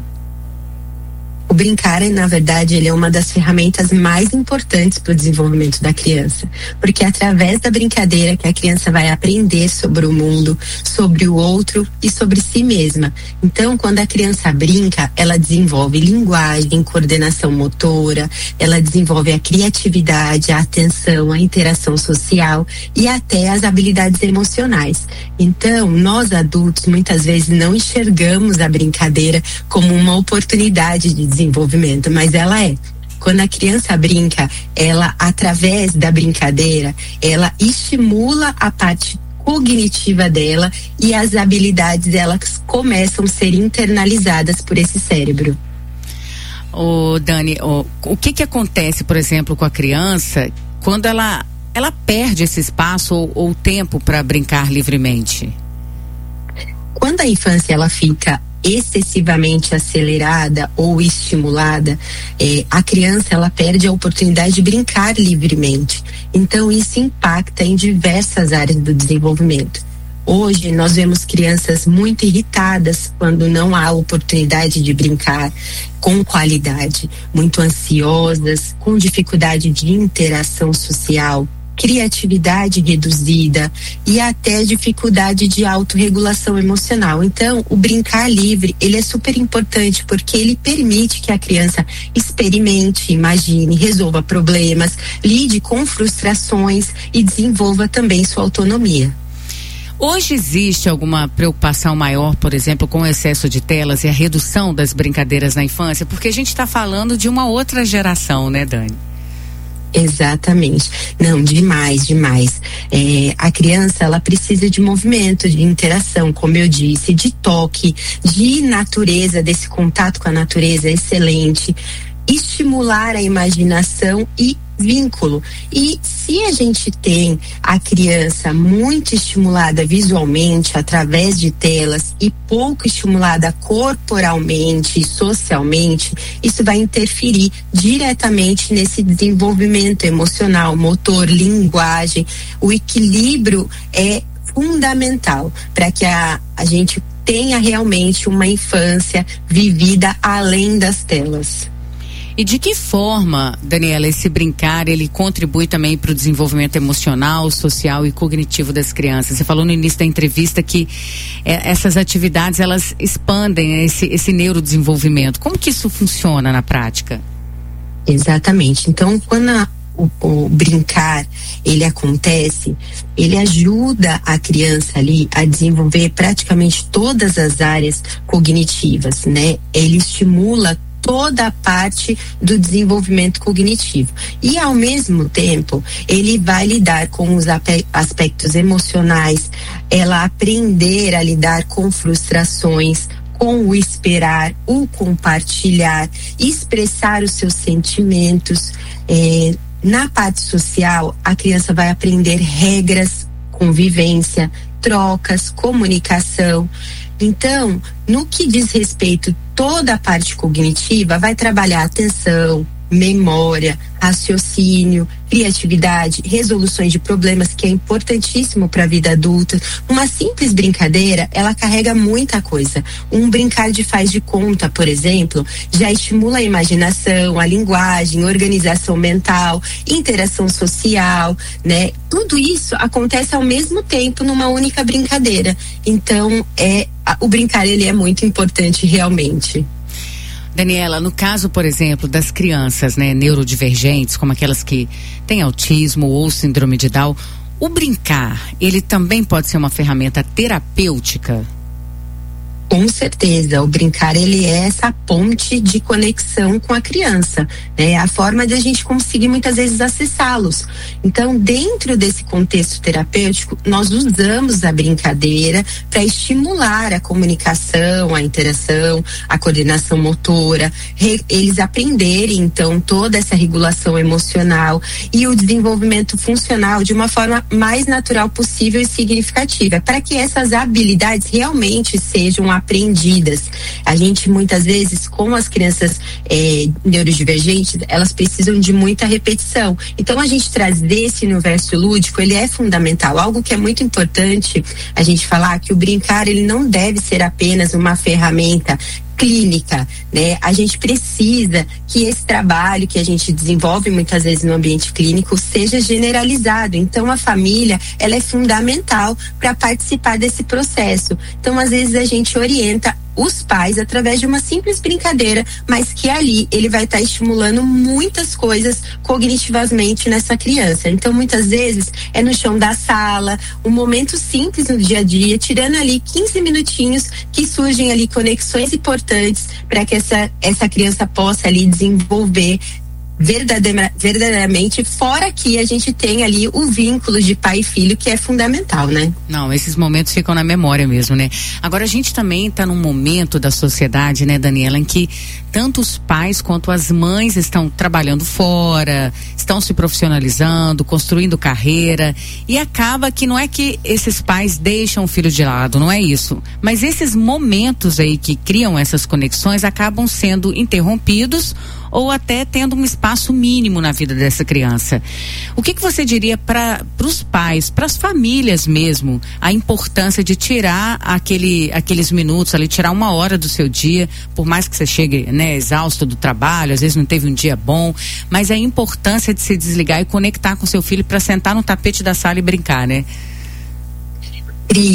O brincar, na verdade, ele é uma das ferramentas mais importantes para o desenvolvimento da criança, porque é através da brincadeira que a criança vai aprender sobre o mundo, sobre o outro e sobre si mesma. Então, quando a criança brinca, ela desenvolve linguagem, coordenação motora, ela desenvolve a criatividade, a atenção, a interação social e até as habilidades emocionais. Então, nós adultos muitas vezes não enxergamos a brincadeira como uma oportunidade de desenvolvimento, mas ela é. Quando a criança brinca, ela, através da brincadeira, ela estimula a parte cognitiva dela e as habilidades dela começam a ser internalizadas por esse cérebro. Ô, Dani, ô, o que que acontece, por exemplo, com a criança quando ela, ela perde esse espaço ou, ou tempo para brincar livremente? Quando a infância ela fica excessivamente acelerada ou estimulada, eh, a criança ela perde a oportunidade de brincar livremente. Então isso impacta em diversas áreas do desenvolvimento. Hoje nós vemos crianças muito irritadas quando não há oportunidade de brincar com qualidade, muito ansiosas, com dificuldade de interação social, criatividade reduzida e até dificuldade de autorregulação emocional. Então, o brincar livre, ele é super importante porque ele permite que a criança experimente, imagine, resolva problemas, lide com frustrações e desenvolva também sua autonomia. Hoje existe alguma preocupação maior, por exemplo, com o excesso de telas e a redução das brincadeiras na infância? Porque a gente está falando de uma outra geração, né, Dani? Exatamente. Não, demais, demais. É, a criança, ela precisa de movimento, de interação, como eu disse, de toque, de natureza, desse contato com a natureza excelente, estimular a imaginação e vínculo. E se a gente tem a criança muito estimulada visualmente através de telas e pouco estimulada corporalmente e socialmente, isso vai interferir diretamente nesse desenvolvimento emocional, motor, linguagem. O equilíbrio é fundamental para que a, a gente tenha realmente uma infância vivida além das telas. E de que forma, Daniela, esse brincar, ele contribui também para o desenvolvimento emocional, social e cognitivo das crianças? Você falou no início da entrevista que é, essas atividades, elas expandem esse, esse neurodesenvolvimento. Como que isso funciona na prática? Exatamente. Então, quando a, o, o brincar, ele acontece, ele ajuda a criança ali a desenvolver praticamente todas as áreas cognitivas, né? Ele estimula toda a parte do desenvolvimento cognitivo. E, ao mesmo tempo, ele vai lidar com os aspectos emocionais, ela aprender a lidar com frustrações, com o esperar, o compartilhar, expressar os seus sentimentos. É, na parte social, a criança vai aprender regras, convivência, trocas, comunicação. Então, no que diz respeito toda a parte cognitiva, vai trabalhar atenção, memória, raciocínio, criatividade, resoluções de problemas, que é importantíssimo para a vida adulta. Uma simples brincadeira, ela carrega muita coisa. Um brincar de faz de conta, por exemplo, já estimula a imaginação, a linguagem, organização mental, interação social, né? Tudo isso acontece ao mesmo tempo numa única brincadeira. Então, é, o brincar, ele é muito importante realmente. Daniela, no caso, por exemplo, das crianças, né, neurodivergentes, como aquelas que têm autismo ou síndrome de Down, o brincar, ele também pode ser uma ferramenta terapêutica? Com certeza, o brincar, ele é essa ponte de conexão com a criança, né? É a forma de a gente conseguir muitas vezes acessá-los. Então, dentro desse contexto terapêutico, nós usamos a brincadeira para estimular a comunicação, a interação, a coordenação motora, re, eles aprenderem então toda essa regulação emocional e o desenvolvimento funcional de uma forma mais natural possível e significativa, para que essas habilidades realmente sejam aprendidas. A gente muitas vezes, com as crianças eh, neurodivergentes, elas precisam de muita repetição. Então, a gente trazer esse universo lúdico, ele é fundamental. Algo que é muito importante a gente falar, que o brincar, ele não deve ser apenas uma ferramenta clínica, né? A gente precisa que esse trabalho que a gente desenvolve muitas vezes no ambiente clínico seja generalizado. Então, a família, ela é fundamental para participar desse processo. Então, às vezes a gente orienta os pais através de uma simples brincadeira, mas que ali ele vai estar tá estimulando muitas coisas cognitivamente nessa criança. Então, muitas vezes é no chão da sala, um momento simples no dia a dia, tirando ali quinze minutinhos, que surgem ali conexões importantes para que essa, essa criança possa ali desenvolver verdadeira, verdadeiramente, fora que a gente tem ali o vínculo de pai e filho, que é fundamental, né? Não, esses momentos ficam na memória mesmo, né? Agora, a gente também está num momento da sociedade, né, Daniela, em que tanto os pais quanto as mães estão trabalhando fora, estão se profissionalizando, construindo carreira, e acaba que não é que esses pais deixam o filho de lado, não é isso, mas esses momentos aí que criam essas conexões acabam sendo interrompidos ou até tendo um espaço mínimo na vida dessa criança. O que que você diria para os pais, para as famílias mesmo, a importância de tirar aquele, aqueles minutos ali, tirar uma hora do seu dia, por mais que você chegue, né, exausto do trabalho, às vezes não teve um dia bom, mas a importância de se desligar e conectar com seu filho para sentar no tapete da sala e brincar, né? Cris,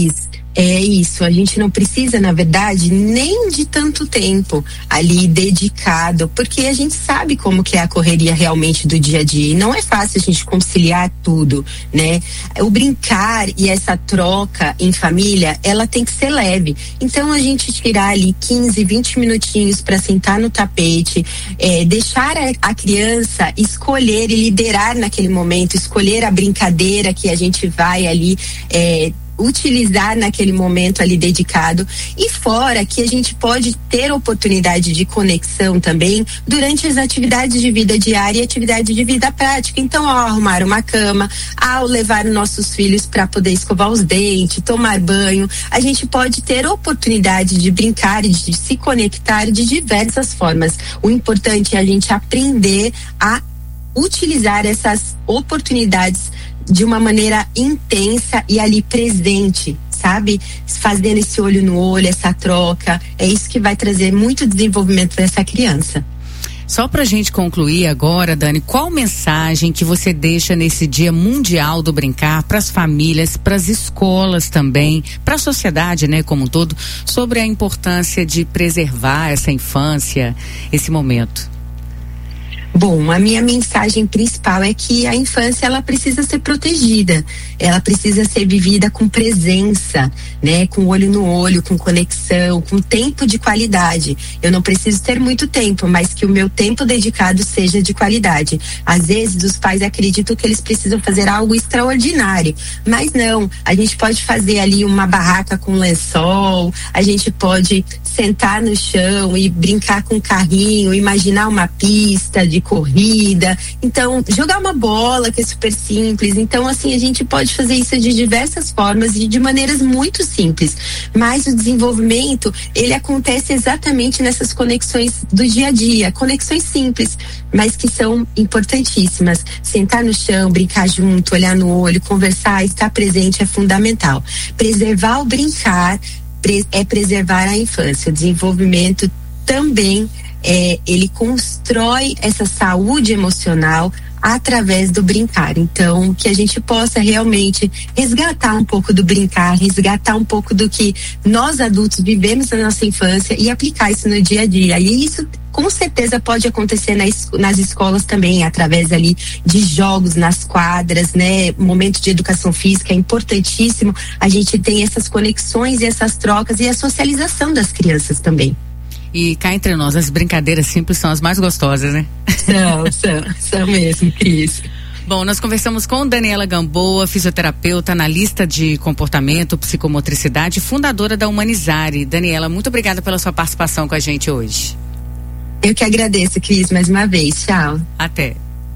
É isso, a gente não precisa, na verdade, nem de tanto tempo ali dedicado, porque a gente sabe como que é a correria realmente do dia a dia e não é fácil a gente conciliar tudo, né? O brincar e essa troca em família, ela tem que ser leve. Então a gente tirar ali quinze, vinte minutinhos para sentar no tapete, é, deixar a, a criança escolher e liderar naquele momento, escolher a brincadeira que a gente vai ali é, utilizar naquele momento ali dedicado, e fora que a gente pode ter oportunidade de conexão também durante as atividades de vida diária e atividade de vida prática. Então, ao arrumar uma cama, ao levar nossos filhos para poder escovar os dentes, tomar banho, a gente pode ter oportunidade de brincar e de se conectar de diversas formas. O importante é a gente aprender a utilizar essas oportunidades de uma maneira intensa e ali presente, sabe? Fazendo esse olho no olho, essa troca, é isso que vai trazer muito desenvolvimento para essa criança. Só pra gente concluir agora, Dani, qual mensagem que você deixa nesse Dia Mundial do Brincar para as famílias, para as escolas também, para a sociedade, né, como um todo, sobre a importância de preservar essa infância, esse momento? Bom, a minha mensagem principal é que a infância, ela precisa ser protegida, ela precisa ser vivida com presença, né, com olho no olho, com conexão, com tempo de qualidade. Eu não preciso ter muito tempo, mas que o meu tempo dedicado seja de qualidade. Às vezes os pais acreditam que eles precisam fazer algo extraordinário, mas não, a gente pode fazer ali uma barraca com lençol, a gente pode sentar no chão e brincar com um carrinho, imaginar uma pista de corrida, então jogar uma bola, que é super simples. Então, assim, a gente pode fazer isso de diversas formas e de maneiras muito simples, mas o desenvolvimento, ele acontece exatamente nessas conexões do dia a dia, conexões simples, mas que são importantíssimas. Sentar no chão, brincar junto, olhar no olho, conversar, estar presente é fundamental. Preservar o brincar é preservar a infância. O desenvolvimento também É, ele constrói essa saúde emocional através do brincar. Então, que a gente possa realmente resgatar um pouco do brincar, resgatar um pouco do que nós adultos vivemos na nossa infância e aplicar isso no dia a dia. E isso com certeza pode acontecer nas, nas escolas também, através ali de jogos nas quadras, né? Momento de educação física é importantíssimo. A gente tem essas conexões e essas trocas e a socialização das crianças também. E cá entre nós, as brincadeiras simples são as mais gostosas, né? São, são, são mesmo, Cris. Bom, nós conversamos com Daniela Gamboa, fisioterapeuta, analista de comportamento, psicomotricidade, fundadora da Humanizare. Daniela, muito obrigada pela sua participação com a gente hoje. Eu que agradeço, Cris, mais uma vez. Tchau. Até.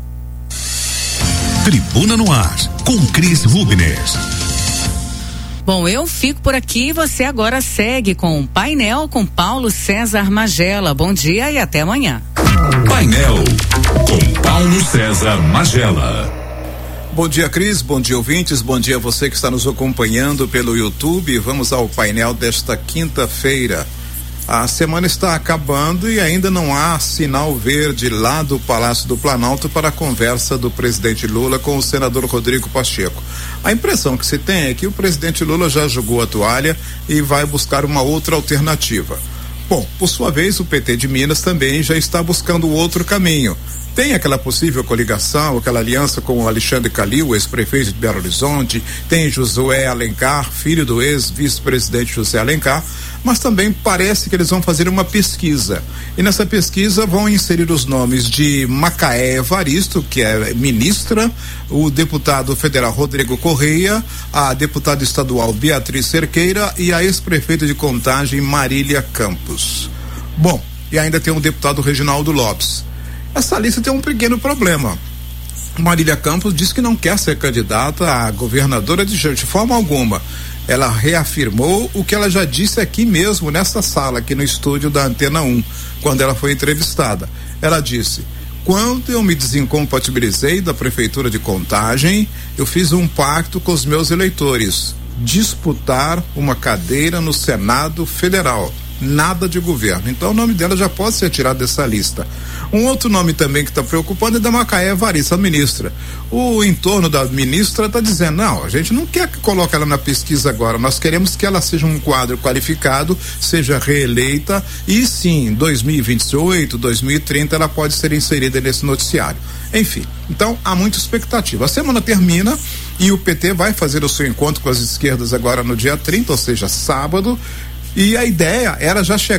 Tribuna no Ar, com Cris Rubner. Bom, eu fico por aqui e você agora segue com o Painel com Paulo César Magela. Bom dia e até amanhã. Painel com Paulo César Magela. Bom dia, Cris, bom dia, ouvintes, bom dia a você que está nos acompanhando pelo YouTube. Vamos ao painel desta quinta-feira. A semana está acabando e ainda não há sinal verde lá do Palácio do Planalto para a conversa do presidente Lula com o senador Rodrigo Pacheco. A impressão que se tem é que o presidente Lula já jogou a toalha e vai buscar uma outra alternativa. Bom, por sua vez, o P T de Minas também já está buscando outro caminho. Tem aquela possível coligação, aquela aliança com o Alexandre Calil, ex-prefeito de Belo Horizonte, tem Josué Alencar, filho do ex-vice-presidente José Alencar, mas também parece que eles vão fazer uma pesquisa. E nessa pesquisa vão inserir os nomes de Macaé Evaristo, que é ministra, o deputado federal Rodrigo Correia, a deputada estadual Beatriz Cerqueira e a ex-prefeita de Contagem Marília Campos. Bom, e ainda tem o deputado Reginaldo Lopes. Essa lista tem um pequeno problema. Marília Campos diz que não quer ser candidata a governadora de, de forma alguma. Ela reafirmou o que ela já disse aqui mesmo, nessa sala, aqui no estúdio da Antena um, quando ela foi entrevistada. Ela disse: quando eu me desincompatibilizei da prefeitura de Contagem, eu fiz um pacto com os meus eleitores, disputar uma cadeira no Senado Federal. nada de governo. Então o nome dela já pode ser tirado dessa lista. Um outro nome também que está preocupando é da Macaé Varissa, a ministra. O entorno da ministra está dizendo, não, a gente não quer que coloque ela na pesquisa agora, nós queremos que ela seja um quadro qualificado, seja reeleita e sim, em dois mil e vinte e oito, dois mil e trinta ela pode ser inserida nesse noticiário. Enfim, então há muita expectativa. A semana termina e o P T vai fazer o seu encontro com as esquerdas agora no dia trinta, ou seja, sábado, e a ideia era já chegar